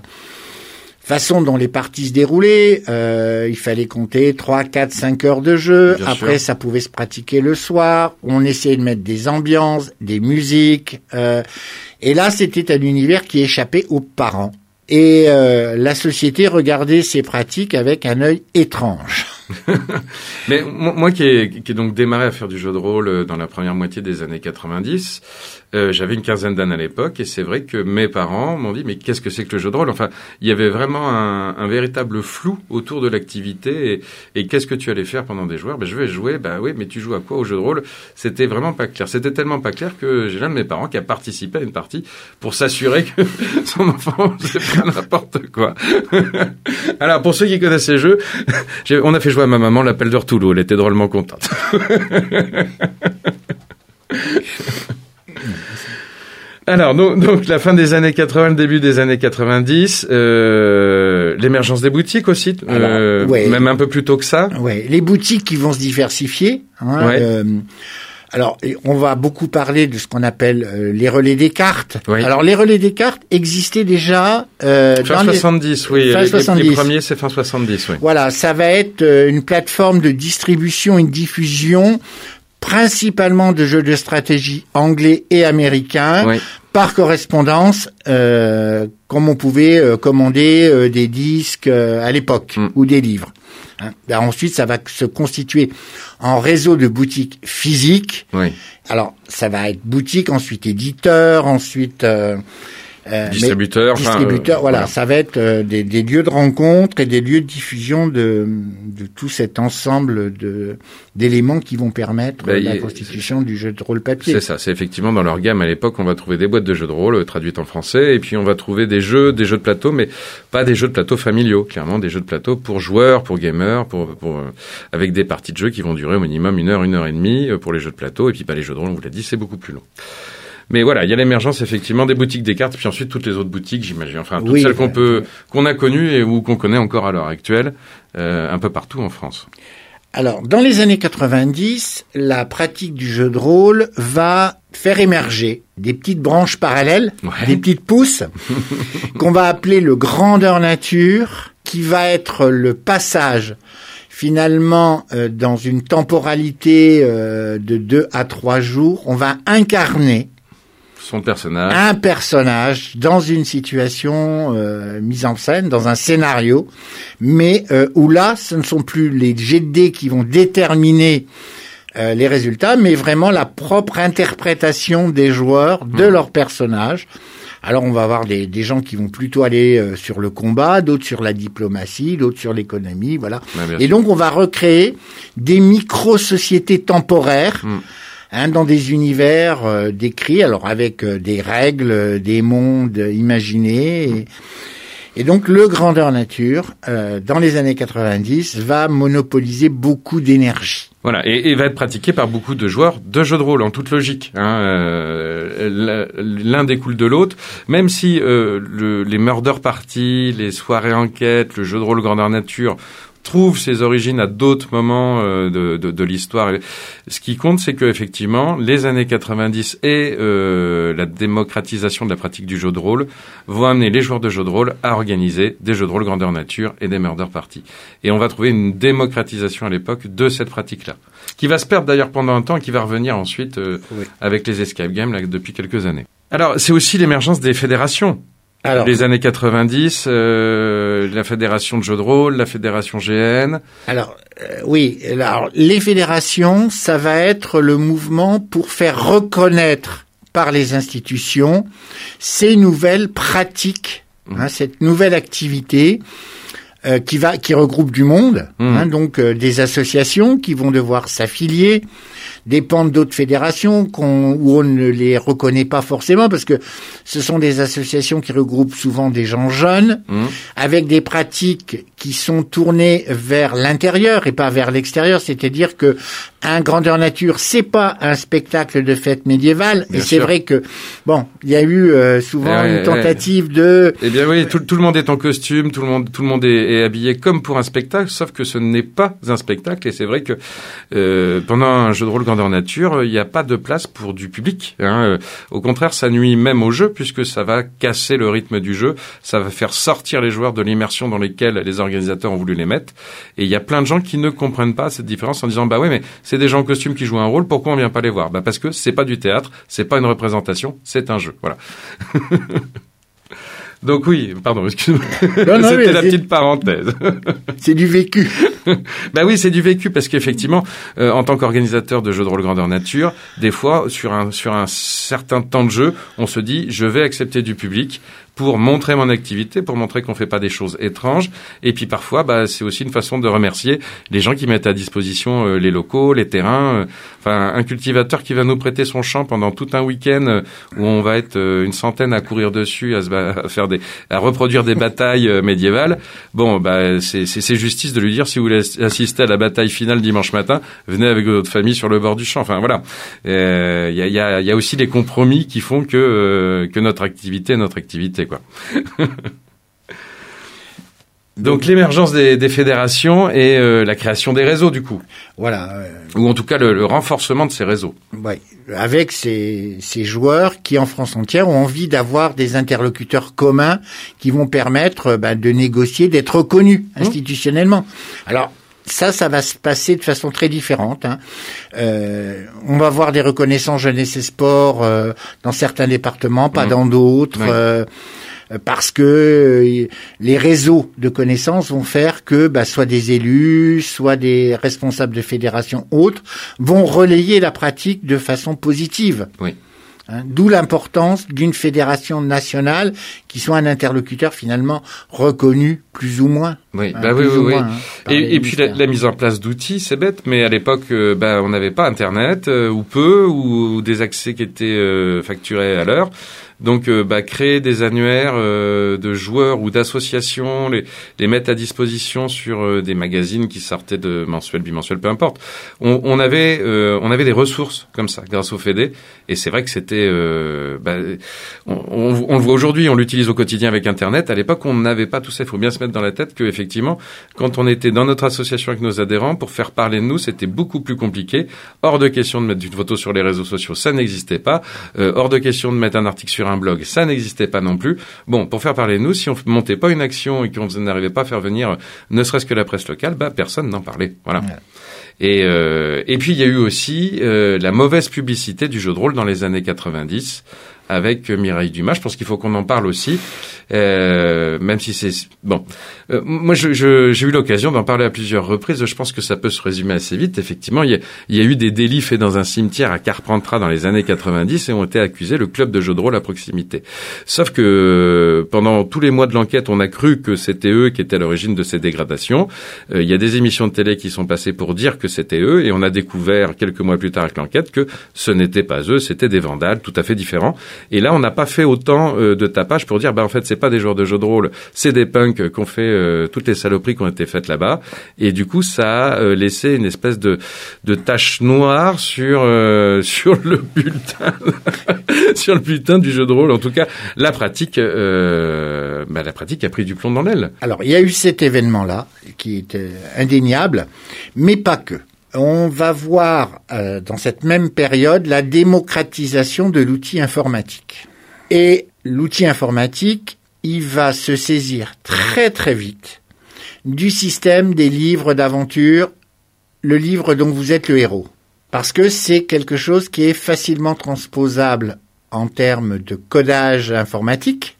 façon dont les parties se déroulaient, euh, il fallait compter trois, quatre, cinq heures de jeu. Bien Après, sûr. Ça pouvait se pratiquer le soir. On essayait de mettre des ambiances, des musiques. Euh, et là, c'était un univers qui échappait aux parents. Et euh, la société regardait ces pratiques avec un œil étrange. Mais moi qui ai, qui ai donc démarré à faire du jeu de rôle dans la première moitié des années quatre-vingt-dix, euh, j'avais une quinzaine d'années à l'époque et c'est vrai que mes parents m'ont dit mais qu'est-ce que c'est que le jeu de rôle ? Enfin, il y avait vraiment un, un véritable flou autour de l'activité et, et qu'est-ce que tu allais faire pendant des joueurs ? Ben je vais jouer, bah oui, mais tu joues à quoi au jeu de rôle ? C'était vraiment pas clair. C'était tellement pas clair que j'ai l'un de mes parents qui a participé à une partie pour s'assurer que son enfant faisait pas n'importe quoi. Alors pour ceux qui connaissent ces jeux, on a fait jouer à ma maman l'appel de Cthulhu, elle était drôlement contente. Alors, donc, donc, la fin des années quatre-vingts, le début des années quatre-vingt-dix, euh, l'émergence des boutiques aussi, Alors, euh, ouais. même un peu plus tôt que ça. Ouais, les boutiques qui vont se diversifier. Hein, ouais. euh, Alors, on va beaucoup parler de ce qu'on appelle euh, les relais des cartes. Oui. Alors, les relais des cartes existaient déjà euh, fin dans soixante-dix, les... oui. Fin les, soixante-dix. Les premiers, c'est fin soixante-dix, oui. Voilà, ça va être euh, une plateforme de distribution et de diffusion principalement de jeux de stratégie anglais et américains, oui. par correspondance, euh, comme on pouvait euh, commander euh, des disques euh, à l'époque, mm. ou des livres. Hein. Ben, ensuite, ça va se constituer en réseau de boutiques physiques. Oui. Alors, ça va être boutique, ensuite éditeur, ensuite... Euh, Euh, distributeur, distributeur, enfin, euh, voilà, voilà, ça va être euh, des, des lieux de rencontre et des lieux de diffusion de, de tout cet ensemble de d'éléments qui vont permettre ben, la constitution du jeu de rôle papier. C'est ça, c'est effectivement dans leur gamme à l'époque, on va trouver des boîtes de jeux de rôle euh, traduites en français, et puis on va trouver des jeux, des jeux de plateau, mais pas des jeux de plateau familiaux, clairement des jeux de plateau pour joueurs, pour gamers, pour, pour euh, avec des parties de jeux qui vont durer au minimum une heure, une heure et demie euh, pour les jeux de plateau, et puis pas les jeux de rôle, on vous l'a dit, c'est beaucoup plus long. Mais voilà, il y a l'émergence effectivement des boutiques des cartes, puis ensuite toutes les autres boutiques, j'imagine, enfin toutes oui, celles qu'on peut, oui. qu'on a connues et ou qu'on connaît encore à l'heure actuelle, euh, un peu partout en France. Alors, dans les années quatre-vingt-dix, la pratique du jeu de rôle va faire émerger des petites branches parallèles, ouais. des petites pousses, qu'on va appeler le grandeur nature, qui va être le passage finalement euh, dans une temporalité euh, de deux à trois jours. On va incarner son personnage. Un personnage dans une situation euh, mise en scène, dans un scénario, mais euh, où là, ce ne sont plus les jets de dés qui vont déterminer euh, les résultats, mais vraiment la propre interprétation des joueurs de mmh. leur personnage. Alors, on va avoir des, des gens qui vont plutôt aller euh, sur le combat, d'autres sur la diplomatie, d'autres sur l'économie, voilà. Ouais, et donc, on va recréer des micro-sociétés temporaires mmh. Hein, dans des univers euh, décrits, alors avec euh, des règles, euh, des mondes imaginés. Et, et donc, le grandeur nature, euh, dans les années quatre-vingt-dix, va monopoliser beaucoup d'énergie. Voilà, et, et va être pratiqué par beaucoup de joueurs de jeux de rôle, en toute logique. Hein, euh, l'un découle de l'autre, même si euh, le, les murder parties, les soirées enquêtes, le jeu de rôle grandeur nature trouve ses origines à d'autres moments euh, de, de, de l'histoire. Ce qui compte, c'est que effectivement, les années quatre-vingt-dix et euh, la démocratisation de la pratique du jeu de rôle vont amener les joueurs de jeux de rôle à organiser des jeux de rôle grandeur nature et des murder parties. Et on va trouver une démocratisation à l'époque de cette pratique-là, qui va se perdre d'ailleurs pendant un temps et qui va revenir ensuite euh, oui. avec les escape games là, depuis quelques années. Alors, c'est aussi l'émergence des fédérations. Alors, les années quatre-vingt-dix, euh, la fédération de jeux de rôle, la fédération G N. Alors euh, oui, alors les fédérations, ça va être le mouvement pour faire reconnaître par les institutions ces nouvelles pratiques, mmh. hein, cette nouvelle activité euh, qui va qui regroupe du monde, mmh. hein, donc euh, des associations qui vont devoir s'affilier, dépendent d'autres fédérations qu'on, où on ne les reconnaît pas forcément parce que ce sont des associations qui regroupent souvent des gens jeunes mmh. avec des pratiques qui sont tournées vers l'intérieur et pas vers l'extérieur. C'est-à-dire que un grandeur nature, c'est pas un spectacle de fête médiévale. Bien et c'est sûr. Vrai que, bon, il y a eu euh, souvent eh, une tentative eh. de... Eh bien oui, tout, tout le monde est en costume, tout le monde, tout le monde est, est habillé comme pour un spectacle, sauf que ce n'est pas un spectacle. Et c'est vrai que euh, pendant un jeu de rôle grandeur nature, il n'y a pas de place pour du public. Hein. Au contraire, ça nuit même au jeu puisque ça va casser le rythme du jeu, ça va faire sortir les joueurs de l'immersion dans lesquelles les organisateurs ont voulu les mettre. Et il y a plein de gens qui ne comprennent pas cette différence en disant bah oui mais c'est des gens en costume qui jouent un rôle, pourquoi on vient pas les voir? Bah parce que c'est pas du théâtre, c'est pas une représentation, c'est un jeu. Voilà. Donc oui, pardon, excuse-moi. Non, non, c'était la c'est... petite parenthèse. C'est du vécu. Bah oui, c'est du vécu parce qu'effectivement, euh, en tant qu'organisateur de jeux de rôle grandeur nature, des fois, sur un sur un certain temps de jeu, on se dit, je vais accepter du public pour montrer mon activité, pour montrer qu'on fait pas des choses étranges. Et puis parfois, bah, c'est aussi une façon de remercier les gens qui mettent à disposition euh, les locaux, les terrains. Euh, enfin, un cultivateur qui va nous prêter son champ pendant tout un week-end euh, où on va être euh, une centaine à courir dessus, à, se, à faire des, à reproduire des batailles euh, médiévales. Bon, bah, c'est, c'est, c'est justice de lui dire si vous voulez assister à la bataille finale dimanche matin, venez avec votre famille sur le bord du champ. Enfin voilà, il euh, y a, y a, y a aussi les compromis qui font que euh, que notre activité est notre activité. Quoi. Donc l'émergence des, des fédérations et euh, la création des réseaux, du coup. Voilà. Euh, Ou en tout cas le, le renforcement de ces réseaux. Oui, avec ces, ces joueurs qui, en France entière, ont envie d'avoir des interlocuteurs communs qui vont permettre bah, de négocier, d'être reconnus mmh. institutionnellement. Alors, ça, ça va se passer de façon très différente. Hein. Euh, on va voir des reconnaissances jeunesse et sport euh, dans certains départements, pas mmh. dans d'autres. Oui. Euh, parce que les réseaux de connaissances vont faire que bah, soit des élus, soit des responsables de fédérations autres vont relayer la pratique de façon positive. Oui. Hein, d'où l'importance d'une fédération nationale qui soit un interlocuteur finalement reconnu plus ou moins. Oui, hein, bah oui, oui, oui. Moins, hein, et, et puis la, la mise en place d'outils, c'est bête, mais à l'époque, euh, bah, on n'avait pas Internet euh, ou peu, ou, ou des accès qui étaient euh, facturés à l'heure. Donc, euh, bah, créer des annuaires euh, de joueurs ou d'associations, les, les mettre à disposition sur euh, des magazines qui sortaient de mensuels, bimensuels, peu importe. On, on avait, euh, on avait des ressources comme ça grâce au Fédé, et c'est vrai que c'était, euh, bah, on, on, on le voit aujourd'hui, on l'utilise au quotidien avec Internet. À l'époque, on n'avait pas tout ça. Il faut bien se mettre dans la tête que effectivement, quand on était dans notre association avec nos adhérents, pour faire parler de nous, c'était beaucoup plus compliqué. Hors de question de mettre une photo sur les réseaux sociaux, ça n'existait pas. Euh, hors de question de mettre un article sur un blog, ça n'existait pas non plus. Bon, pour faire parler de nous, si on montait pas une action et qu'on n'arrivait pas à faire venir ne serait-ce que la presse locale, bah personne n'en parlait. Voilà. Ouais. Et, euh, et puis il y a eu aussi euh, la mauvaise publicité du jeu de rôle dans les années quatre-vingt-dix avec Mireille Dumas. Je pense qu'il faut qu'on en parle aussi, euh, même si c'est bon. Euh, moi, je, je, j'ai eu l'occasion d'en parler à plusieurs reprises. Je pense que ça peut se résumer assez vite. Effectivement, il y a, il y a eu des délits faits dans un cimetière à Carpentras dans les années quatre-vingt-dix et ont été accusés le club de jeux de rôle à proximité. Sauf que pendant tous les mois de l'enquête, on a cru que c'était eux qui étaient à l'origine de ces dégradations. Euh, il y a des émissions de télé qui sont passées pour dire que c'était eux, et on a découvert quelques mois plus tard avec l'enquête que ce n'était pas eux, c'était des vandales tout à fait différents. Et là, on n'a pas fait autant euh, de tapage pour dire, bah en fait, c'est pas des joueurs de jeux de rôle, c'est des punks qui ont fait euh, toutes les saloperies qui ont été faites là-bas. Et du coup, ça a euh, laissé une espèce de de tache noire sur euh, sur le bulletin sur le bulletin du jeu de rôle. En tout cas, la pratique, euh, bah, la pratique a pris du plomb dans l'aile. Alors, il y a eu cet événement-là qui est euh, indéniable, mais pas que. On va voir euh, dans cette même période la démocratisation de l'outil informatique. Et l'outil informatique, il va se saisir très très vite du système des livres d'aventure, le livre dont vous êtes le héros. Parce que c'est quelque chose qui est facilement transposable en termes de codage informatique.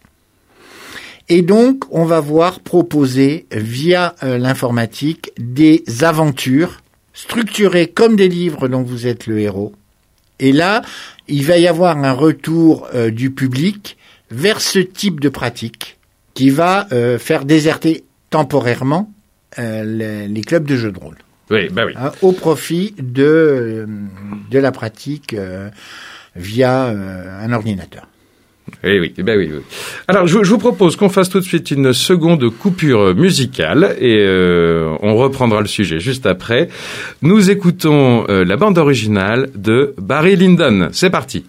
Et donc, on va voir proposer via euh, l'informatique des aventures structurés comme des livres dont vous êtes le héros. Et là, il va y avoir un retour euh, du public vers ce type de pratique qui va euh, faire déserter temporairement euh, les, les clubs de jeux de rôle. Oui, bah oui. Hein, au profit de, de la pratique euh, via euh, un ordinateur. Eh oui, ben oui, oui. Alors, je, je vous propose qu'on fasse tout de suite une seconde coupure musicale et euh, on reprendra le sujet juste après. Nous écoutons euh, la bande originale de Barry Lyndon. C'est parti.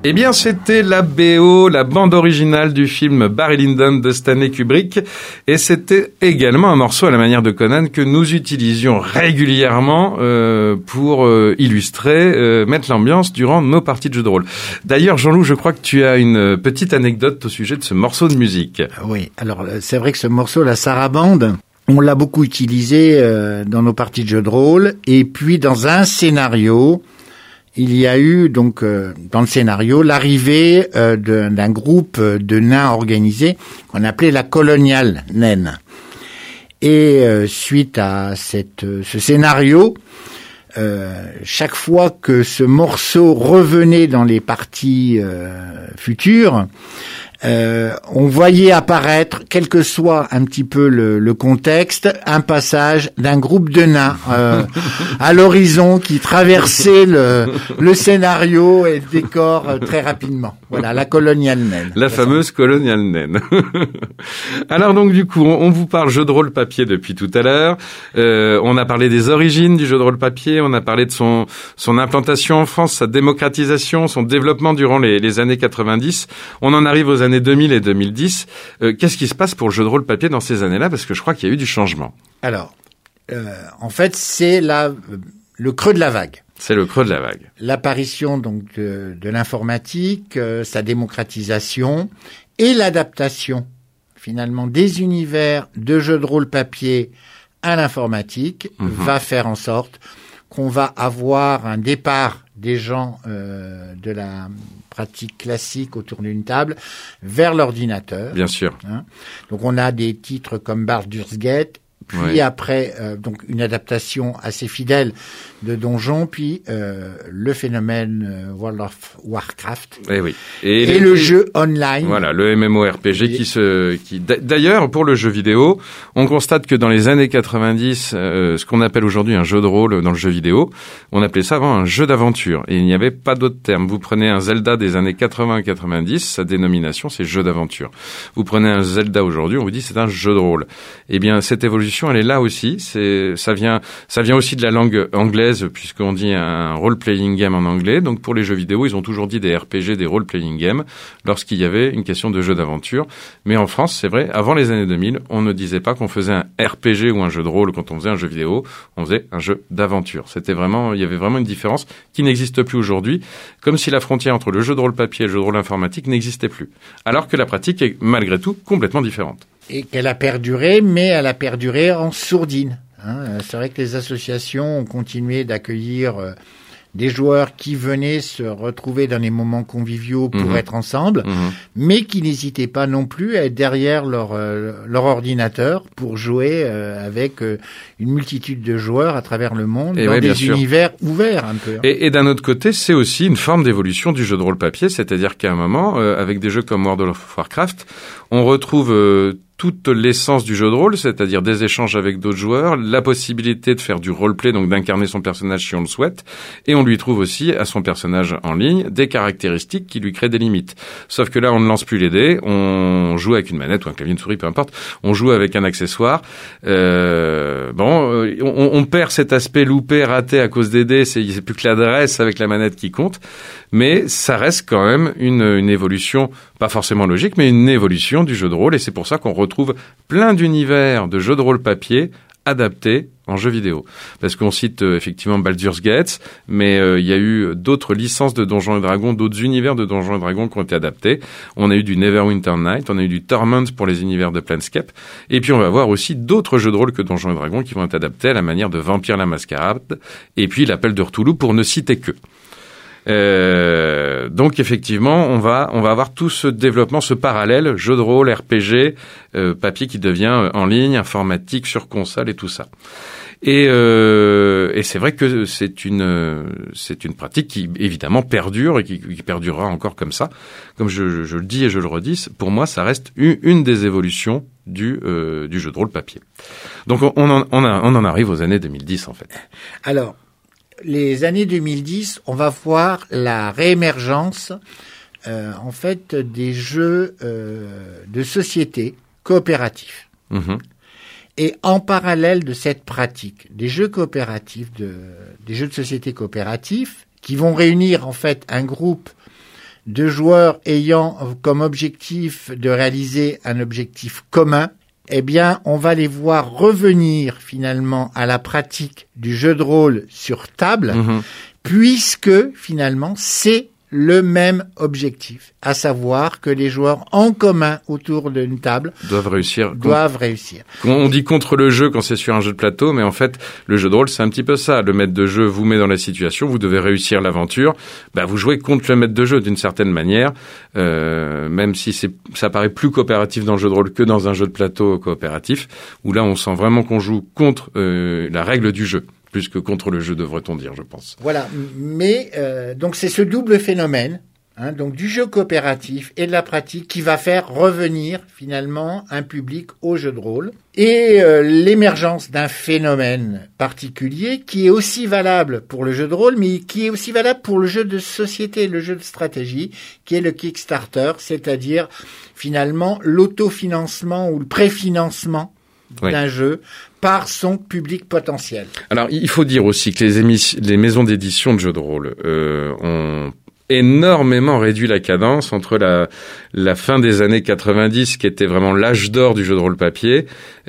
Eh bien, c'était la B O, la bande originale du film Barry Lyndon de Stanley Kubrick, et c'était également un morceau à la manière de Conan que nous utilisions régulièrement euh, pour euh, illustrer, euh, mettre l'ambiance durant nos parties de jeux de rôle. D'ailleurs, Jean-Loup, je crois que tu as une petite anecdote au sujet de ce morceau de musique. Oui, alors c'est vrai que ce morceau, la sarabande, on l'a beaucoup utilisé euh, dans nos parties de jeux de rôle, et puis dans un scénario. Il y a eu donc euh, dans le scénario l'arrivée euh, de, d'un groupe de nains organisés qu'on appelait la Colonial Naine. Et euh, suite à cette, ce scénario, euh, chaque fois que ce morceau revenait dans les parties euh, futures, Euh, on voyait apparaître, quel que soit un petit peu le, le contexte, un passage d'un groupe de nains euh, à l'horizon qui traversait le, le scénario et le décor euh, très rapidement. Voilà, la Colonial Naine. La fameuse ça. Colonial Naine. Alors donc du coup, on, on vous parle jeu de rôle papier depuis tout à l'heure. Euh, on a parlé des origines du jeu de rôle papier, on a parlé de son, son implantation en France, sa démocratisation, son développement durant les, les années quatre-vingt-dix. On en arrive aux années deux mille et deux mille dix. Euh, qu'est-ce qui se passe pour le jeu de rôle papier dans ces années-là? Parce que je crois qu'il y a eu du changement. Alors, euh, en fait, c'est la, le creux de la vague. C'est le creux de la vague. L'apparition donc de, de l'informatique, euh, sa démocratisation et l'adaptation finalement des univers de jeux de rôle papier à l'informatique mmh. va faire en sorte qu'on va avoir un départ des gens euh, de la pratique classique autour d'une table vers l'ordinateur. Bien sûr. Hein. Donc on a des titres comme Baldur's Gate, puis ouais. après euh, donc une adaptation assez fidèle de Donjon, puis euh, le phénomène euh, World of Warcraft. Et oui. Et, et le jeu online. Voilà, le MMORPG qui se qui d'ailleurs pour le jeu vidéo, on constate que dans les années quatre-vingt-dix, euh, ce qu'on appelle aujourd'hui un jeu de rôle dans le jeu vidéo, on appelait ça avant un jeu d'aventure et il n'y avait pas d'autre terme. Vous prenez un Zelda des années quatre-vingts quatre-vingt-dix, sa dénomination c'est jeu d'aventure. Vous prenez un Zelda aujourd'hui, on vous dit c'est un jeu de rôle. Eh bien cette évolution elle est là aussi, c'est ça vient ça vient aussi de la langue anglaise puisqu'on dit un role-playing game en anglais. Donc pour les jeux vidéo, ils ont toujours dit des R P G, des role-playing games, lorsqu'il y avait une question de jeu d'aventure. Mais en France, c'est vrai, avant les années deux mille, on ne disait pas qu'on faisait un R P G ou un jeu de rôle quand on faisait un jeu vidéo, on faisait un jeu d'aventure. C'était vraiment, il y avait vraiment une différence qui n'existe plus aujourd'hui, comme si la frontière entre le jeu de rôle papier et le jeu de rôle informatique n'existait plus. Alors que la pratique est malgré tout complètement différente. Et qu'elle a perduré, mais elle a perduré en sourdine. Hein, c'est vrai que les associations ont continué d'accueillir euh, des joueurs qui venaient se retrouver dans les moments conviviaux pour mmh. être ensemble, mmh. mais qui n'hésitaient pas non plus à être derrière leur, euh, leur ordinateur pour jouer euh, avec euh, une multitude de joueurs à travers le monde, et dans ouais, des univers sûr. ouverts un peu. Hein. Et, et d'un autre côté, c'est aussi une forme d'évolution du jeu de rôle papier, c'est-à-dire qu'à un moment, euh, avec des jeux comme World of Warcraft, on retrouve euh, toute l'essence du jeu de rôle, c'est-à-dire des échanges avec d'autres joueurs, la possibilité de faire du roleplay, donc d'incarner son personnage si on le souhaite, et on lui trouve aussi à son personnage en ligne des caractéristiques qui lui créent des limites. Sauf que là, on ne lance plus les dés, on joue avec une manette ou un clavier, une souris, peu importe, on joue avec un accessoire. Euh, bon, on, on perd cet aspect loupé, raté à cause des dés, c'est, c'est plus que l'adresse avec la manette qui compte, mais ça reste quand même une, une évolution, pas forcément logique, mais une évolution du jeu de rôle, et c'est pour ça qu'on retrouve plein d'univers de jeux de rôle papier adaptés en jeux vidéo. Parce qu'on cite euh, effectivement Baldur's Gate, mais euh, il y a eu d'autres licences de Donjons et Dragons, d'autres univers de Donjons et Dragons qui ont été adaptés. On a eu du Neverwinter Night, on a eu du Torment pour les univers de Planescape, et puis on va voir aussi d'autres jeux de rôle que Donjons et Dragons qui vont être adaptés à la manière de Vampire la Mascarade, et puis l'Appel de Cthulhu pour ne citer que. Euh, donc effectivement, on va on va avoir tout ce développement, ce parallèle jeu de rôle, R P G, euh, papier qui devient en ligne, informatique, sur console et tout ça. Et, euh, et c'est vrai que c'est une c'est une pratique qui évidemment perdure et qui, qui perdurera encore comme ça. Comme je, je, je le dis et je le redis, pour moi, ça reste une, une des évolutions du euh, du jeu de rôle papier. Donc on en on, a, on en arrive aux années deux mille dix en fait. Alors. Les années deux mille dix, on va voir la réémergence euh, en fait des jeux euh, de société coopératifs. Mmh. Et en parallèle de cette pratique, des jeux coopératifs, de, des jeux de société coopératifs qui vont réunir en fait un groupe de joueurs ayant comme objectif de réaliser un objectif commun, eh bien, on va les voir revenir finalement à la pratique du jeu de rôle sur table, mmh. puisque finalement, c'est le même objectif, à savoir que les joueurs en commun autour d'une table doivent réussir. Doivent réussir. On dit contre le jeu quand c'est sur un jeu de plateau, mais en fait, le jeu de rôle, c'est un petit peu ça. Le maître de jeu vous met dans la situation, vous devez réussir l'aventure. Bah, vous jouez contre le maître de jeu d'une certaine manière, euh, même si c'est, ça paraît plus coopératif dans le jeu de rôle que dans un jeu de plateau coopératif, où là, on sent vraiment qu'on joue contre euh, la règle du jeu. Plus que contre le jeu, devrait-on dire, je pense. Voilà, mais euh, donc c'est ce double phénomène, hein, donc du jeu coopératif et de la pratique, qui va faire revenir finalement un public au jeu de rôle, et euh, l'émergence d'un phénomène particulier qui est aussi valable pour le jeu de rôle, mais qui est aussi valable pour le jeu de société, le jeu de stratégie, qui est le Kickstarter, c'est-à-dire finalement l'autofinancement ou le préfinancement oui. d'un jeu par son public potentiel. Alors, il faut dire aussi que les, émis- les maisons d'édition de jeux de rôle euh, ont énormément réduit la cadence entre la, la fin des années quatre-vingt-dix, qui était vraiment l'âge d'or du jeu de rôle papier,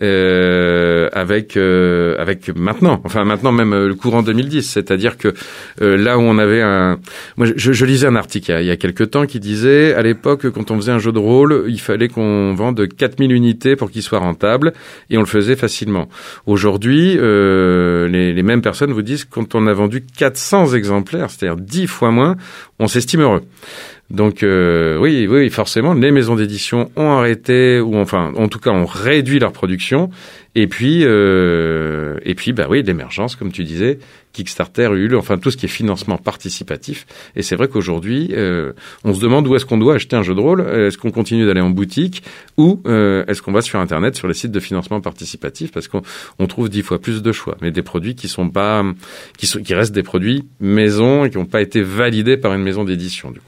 euh, avec euh, avec maintenant, enfin maintenant même euh, le courant deux mille dix, c'est-à-dire que euh, là où on avait un, moi je, je lisais un article il y a, il y a quelques temps qui disait à l'époque, quand on faisait un jeu de rôle, il fallait qu'on vende quatre mille unités pour qu'il soit rentable, et on le faisait facilement. Aujourd'hui, euh, les, les mêmes personnes vous disent que quand on a vendu quatre cents exemplaires, c'est-à-dire dix fois moins, on s'estime heureux. Donc euh, oui, oui, forcément, les maisons d'édition ont arrêté, ou enfin, en tout cas, ont réduit leur production. Et puis, euh, et puis, bah oui, l'émergence, comme tu disais, Kickstarter, Ulule, enfin tout ce qui est financement participatif. Et c'est vrai qu'aujourd'hui, euh, on se demande où est-ce qu'on doit acheter un jeu de rôle. Est-ce qu'on continue d'aller en boutique, ou euh, est-ce qu'on va sur Internet, sur les sites de financement participatif, parce qu'on on trouve dix fois plus de choix, mais des produits qui sont pas, qui sont, qui restent des produits maison et qui n'ont pas été validés par une maison d'édition, du coup.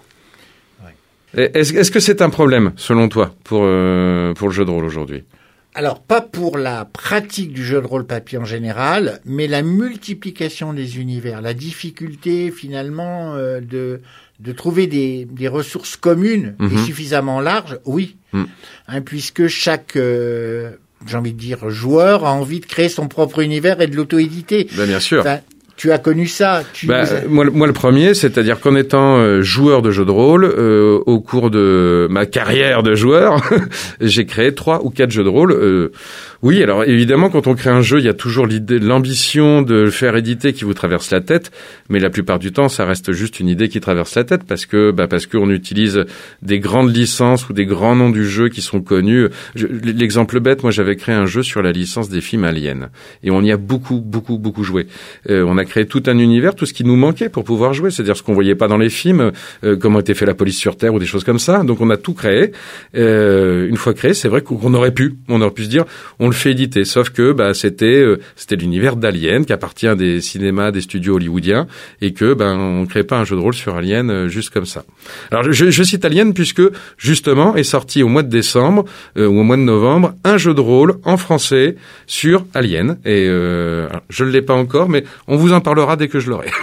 Est-ce, est-ce que c'est un problème, selon toi, pour, euh, pour le jeu de rôle aujourd'hui ? Alors, pas pour la pratique du jeu de rôle papier en général, mais la multiplication des univers, la difficulté, finalement, euh, de, de trouver des, des ressources communes mm-hmm. et suffisamment larges, oui. Mm. Hein, puisque chaque... Euh, j'ai envie de dire, joueur a envie de créer son propre univers et de l'auto-éditer. Ben, bien sûr. Enfin, tu as connu ça tu... Bah, moi, moi, le premier, c'est-à-dire qu'en étant euh, joueur de jeux de rôle, euh, au cours de ma carrière de joueur, j'ai créé trois ou quatre jeux de rôle. Euh, oui, alors évidemment, quand on crée un jeu, il y a toujours l'idée, l'ambition de le faire éditer qui vous traverse la tête, mais la plupart du temps, ça reste juste une idée qui traverse la tête, parce que bah, parce qu'on utilise des grandes licences ou des grands noms du jeu qui sont connus. Je, l'exemple bête, moi, j'avais créé un jeu sur la licence des films Aliens, et on y a beaucoup, beaucoup, beaucoup joué. Euh, on a créé tout un univers, tout ce qui nous manquait pour pouvoir jouer, c'est-à-dire ce qu'on voyait pas dans les films, euh, comment était fait la police sur Terre ou des choses comme ça. Donc on a tout créé. Euh, une fois créé, c'est vrai qu'on aurait pu, on aurait pu se dire, on le fait éditer. Sauf que bah c'était euh, c'était l'univers d'Alien qui appartient à des cinémas, des studios hollywoodiens, et que ben on crée pas un jeu de rôle sur Alien euh, juste comme ça. Alors je, je cite Alien puisque justement est sorti au mois de décembre euh, ou au mois de novembre un jeu de rôle en français sur Alien. Et euh, je ne l'ai pas encore, mais on vous en parlera dès que je l'aurai.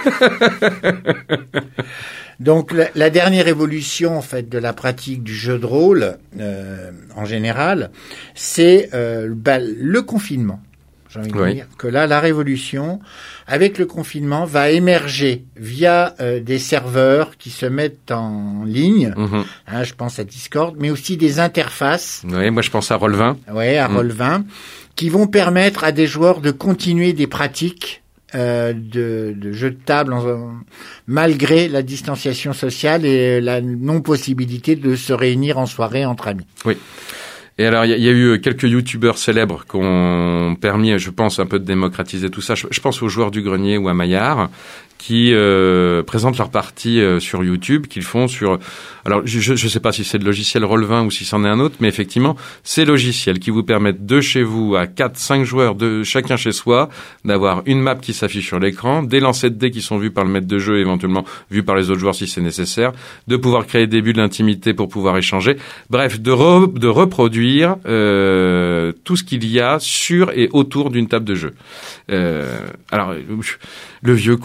Donc la, la dernière évolution en fait de la pratique du jeu de rôle euh, en général, c'est euh, bah, le confinement. J'ai envie de oui. dire que là, la révolution, avec le confinement, va émerger via euh, des serveurs qui se mettent en ligne. Mm-hmm. Hein, je pense à Discord, mais aussi des interfaces. Oui, moi je pense à Roll vingt. Oui, à mm. Roll vingt, qui vont permettre à des joueurs de continuer des pratiques Euh, de, de jeux de table en, malgré la distanciation sociale et la non-possibilité de se réunir en soirée entre amis. Oui. Et alors, il y, y a eu quelques youtubeurs célèbres qui ont permis, je pense, un peu de démocratiser tout ça. Je, je pense aux joueurs du grenier ou à Maillard, qui euh, présentent leur partie euh, sur YouTube, qu'ils font sur... Alors, je ne sais pas si c'est le logiciel Roll vingt ou si c'en est un autre, mais effectivement, ces logiciels qui vous permettent de chez vous, à quatre cinq joueurs, de chacun chez soi, d'avoir une map qui s'affiche sur l'écran, des lancers de dés qui sont vus par le maître de jeu, éventuellement vus par les autres joueurs si c'est nécessaire, de pouvoir créer des bulles d'intimité pour pouvoir échanger. Bref, de, re, de reproduire euh, tout ce qu'il y a sur et autour d'une table de jeu. Euh, alors, le vieux con que je suis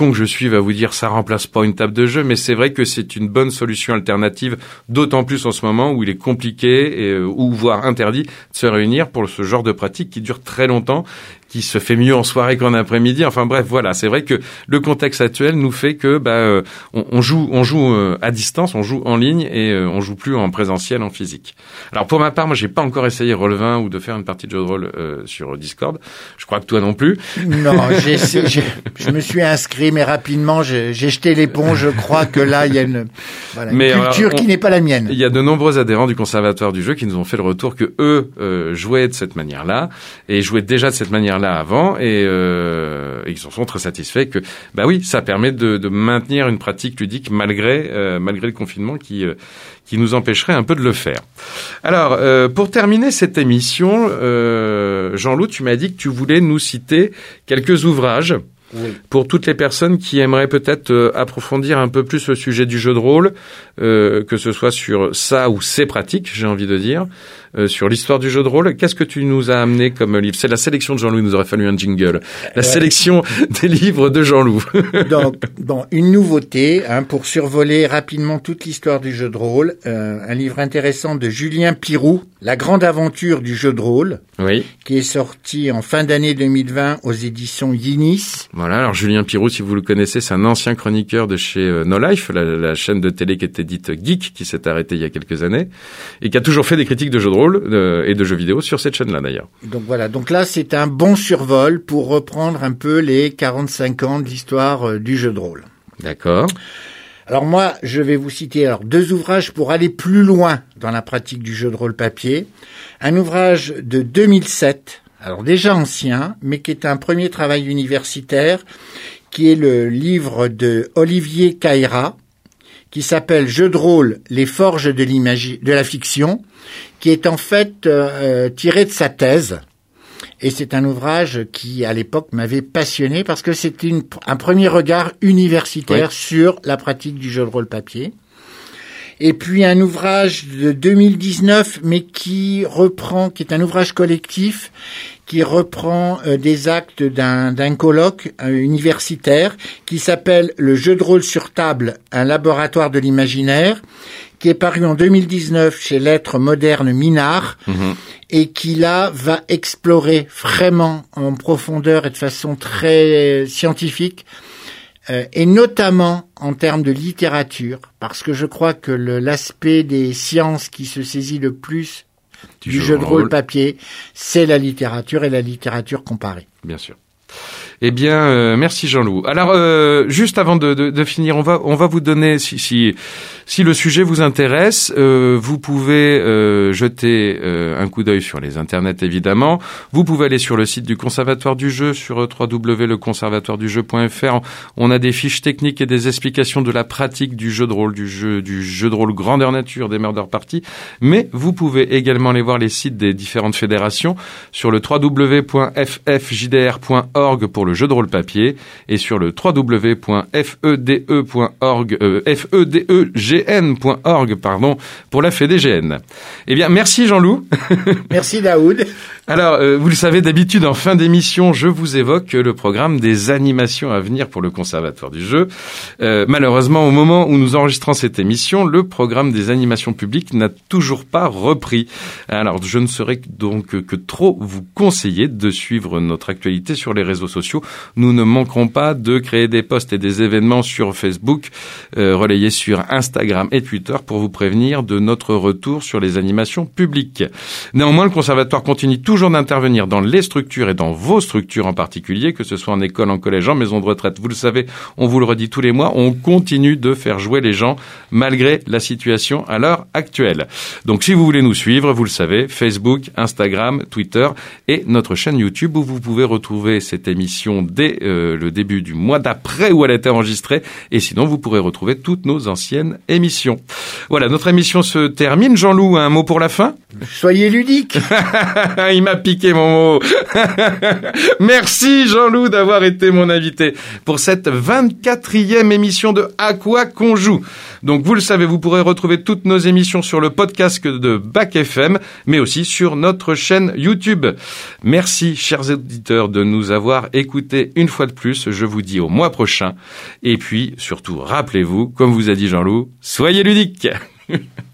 là-dessus va vous dire ça remplace pas une table de jeu, mais c'est vrai que c'est une bonne solution alternative, d'autant plus en ce moment où il est compliqué et, ou voire interdit de se réunir pour ce genre de pratique qui dure très longtemps, qui se fait mieux en soirée qu'en après-midi. Enfin bref, voilà, c'est vrai que le contexte actuel nous fait que bah euh, on, on joue on joue euh, à distance, on joue en ligne et euh, on joue plus en présentiel, en physique. Alors pour ma part, moi j'ai pas encore essayé Roll vingt ou de faire une partie de jeu de rôle euh, sur Discord. Je crois que toi non plus. Non, j'ai, j'ai je me suis inscrit mais rapidement j'ai, j'ai jeté l'éponge. Je crois que là il y a une, voilà, une culture alors, on, qui n'est pas la mienne. Il y a de nombreux adhérents du Conservatoire du jeu qui nous ont fait le retour que eux euh, jouaient de cette manière-là et jouaient déjà de cette manière là avant et, euh, et ils en sont très satisfaits que bah oui ça permet de, de maintenir une pratique ludique malgré euh, malgré le confinement qui euh, qui nous empêcherait un peu de le faire. Alors euh, pour terminer cette émission, euh, Jean-Loup, tu m'as dit que tu voulais nous citer quelques ouvrages. Oui. Pour toutes les personnes qui aimeraient peut-être euh, approfondir un peu plus le sujet du jeu de rôle, euh, que ce soit sur ça ou ses pratiques, j'ai envie de dire, euh, sur l'histoire du jeu de rôle, qu'est-ce que tu nous as amené comme livre? C'est la sélection de Jean-Loup, il nous aurait fallu un jingle. La euh... sélection des livres de Jean-Loup. Donc, bon, une nouveauté, hein, pour survoler rapidement toute l'histoire du jeu de rôle, euh, un livre intéressant de Julien Piroux, La grande aventure du jeu de rôle, oui, qui est sorti en fin d'année deux mille vingt aux éditions Yinis. Voilà, alors Julien Piroux, si vous le connaissez, c'est un ancien chroniqueur de chez euh, No Life, la, la chaîne de télé qui était dite Geek, qui s'est arrêtée il y a quelques années, et qui a toujours fait des critiques de jeux de rôle euh, et de jeux vidéo sur cette chaîne-là d'ailleurs. Donc voilà, donc là c'est un bon survol pour reprendre un peu les quarante-cinq ans de l'histoire euh, du jeu de rôle. D'accord. Alors moi, je vais vous citer alors deux ouvrages pour aller plus loin dans la pratique du jeu de rôle papier. Un ouvrage de deux mille sept, alors déjà ancien, mais qui est un premier travail universitaire, qui est le livre de Olivier Caïra, qui s'appelle Jeu de rôle, les forges de l'imagi- de la fiction, qui est en fait euh, tiré de sa thèse. Et c'est un ouvrage qui, à l'époque, m'avait passionné parce que c'était une, un premier regard universitaire, oui, sur la pratique du jeu de rôle papier. Et puis un ouvrage de deux mille dix-neuf, mais qui reprend, qui est un ouvrage collectif, qui reprend euh, des actes d'un, d'un colloque euh, universitaire, qui s'appelle Le jeu de rôle sur table, un laboratoire de l'imaginaire, qui est paru en deux mille dix-neuf chez Lettres modernes Minard, mmh. et qui là va explorer vraiment en profondeur et de façon très scientifique, euh, et notamment en termes de littérature, parce que je crois que le, l'aspect des sciences qui se saisit le plus du, du jeu, jeu de rôle papier, c'est la littérature et la littérature comparée. Bien sûr. Eh bien, euh, merci Jean-Loup. Alors, euh, juste avant de, de, de finir, on va on va vous donner, si si si le sujet vous intéresse, euh, vous pouvez euh, jeter euh, un coup d'œil sur les internets évidemment. Vous pouvez aller sur le site du Conservatoire du jeu sur w w w point le conservatoire du jeu point f r. On a des fiches techniques et des explications de la pratique du jeu de rôle, du jeu du jeu de rôle grandeur nature, des murder party. Mais vous pouvez également aller voir les sites des différentes fédérations sur le w w w point f f j d r point org pour le jeu de rôle papier et sur le w w w point f e d e point org euh, f e d e g n point org pardon pour la Fédé G N. Eh bien merci Jean-Loup. Merci Daoud. Alors euh, vous le savez d'habitude en fin d'émission, je vous évoque le programme des animations à venir pour le Conservatoire du jeu. Euh, malheureusement au moment où nous enregistrons cette émission, le programme des animations publiques n'a toujours pas repris. Alors je ne saurais donc que trop vous conseiller de suivre notre actualité sur les réseaux sociaux. Nous ne manquerons pas de créer des posts et des événements sur Facebook, euh, relayés sur Instagram et Twitter pour vous prévenir de notre retour sur les animations publiques. Néanmoins, le Conservatoire continue toujours d'intervenir dans les structures et dans vos structures en particulier, que ce soit en école, en collège, en maison de retraite. Vous le savez, on vous le redit tous les mois, on continue de faire jouer les gens malgré la situation à l'heure actuelle. Donc si vous voulez nous suivre, vous le savez, Facebook, Instagram, Twitter et notre chaîne YouTube où vous pouvez retrouver cette émission dès euh, le début du mois d'après où elle a été enregistrée, et sinon vous pourrez retrouver toutes nos anciennes émissions. Voilà, notre émission se termine. Jean-Loup, un mot pour la fin? Soyez ludique. Il m'a piqué mon mot. Merci Jean-Loup d'avoir été mon invité pour cette vingt-quatrième émission de À quoi qu'on joue. Donc vous le savez, vous pourrez retrouver toutes nos émissions sur le podcast de Bac F M, mais aussi sur notre chaîne YouTube. Merci chers auditeurs de nous avoir écoutés une fois de plus. Je vous dis au mois prochain. Et puis surtout, rappelez-vous, comme vous a dit Jean-Loup, soyez ludiques.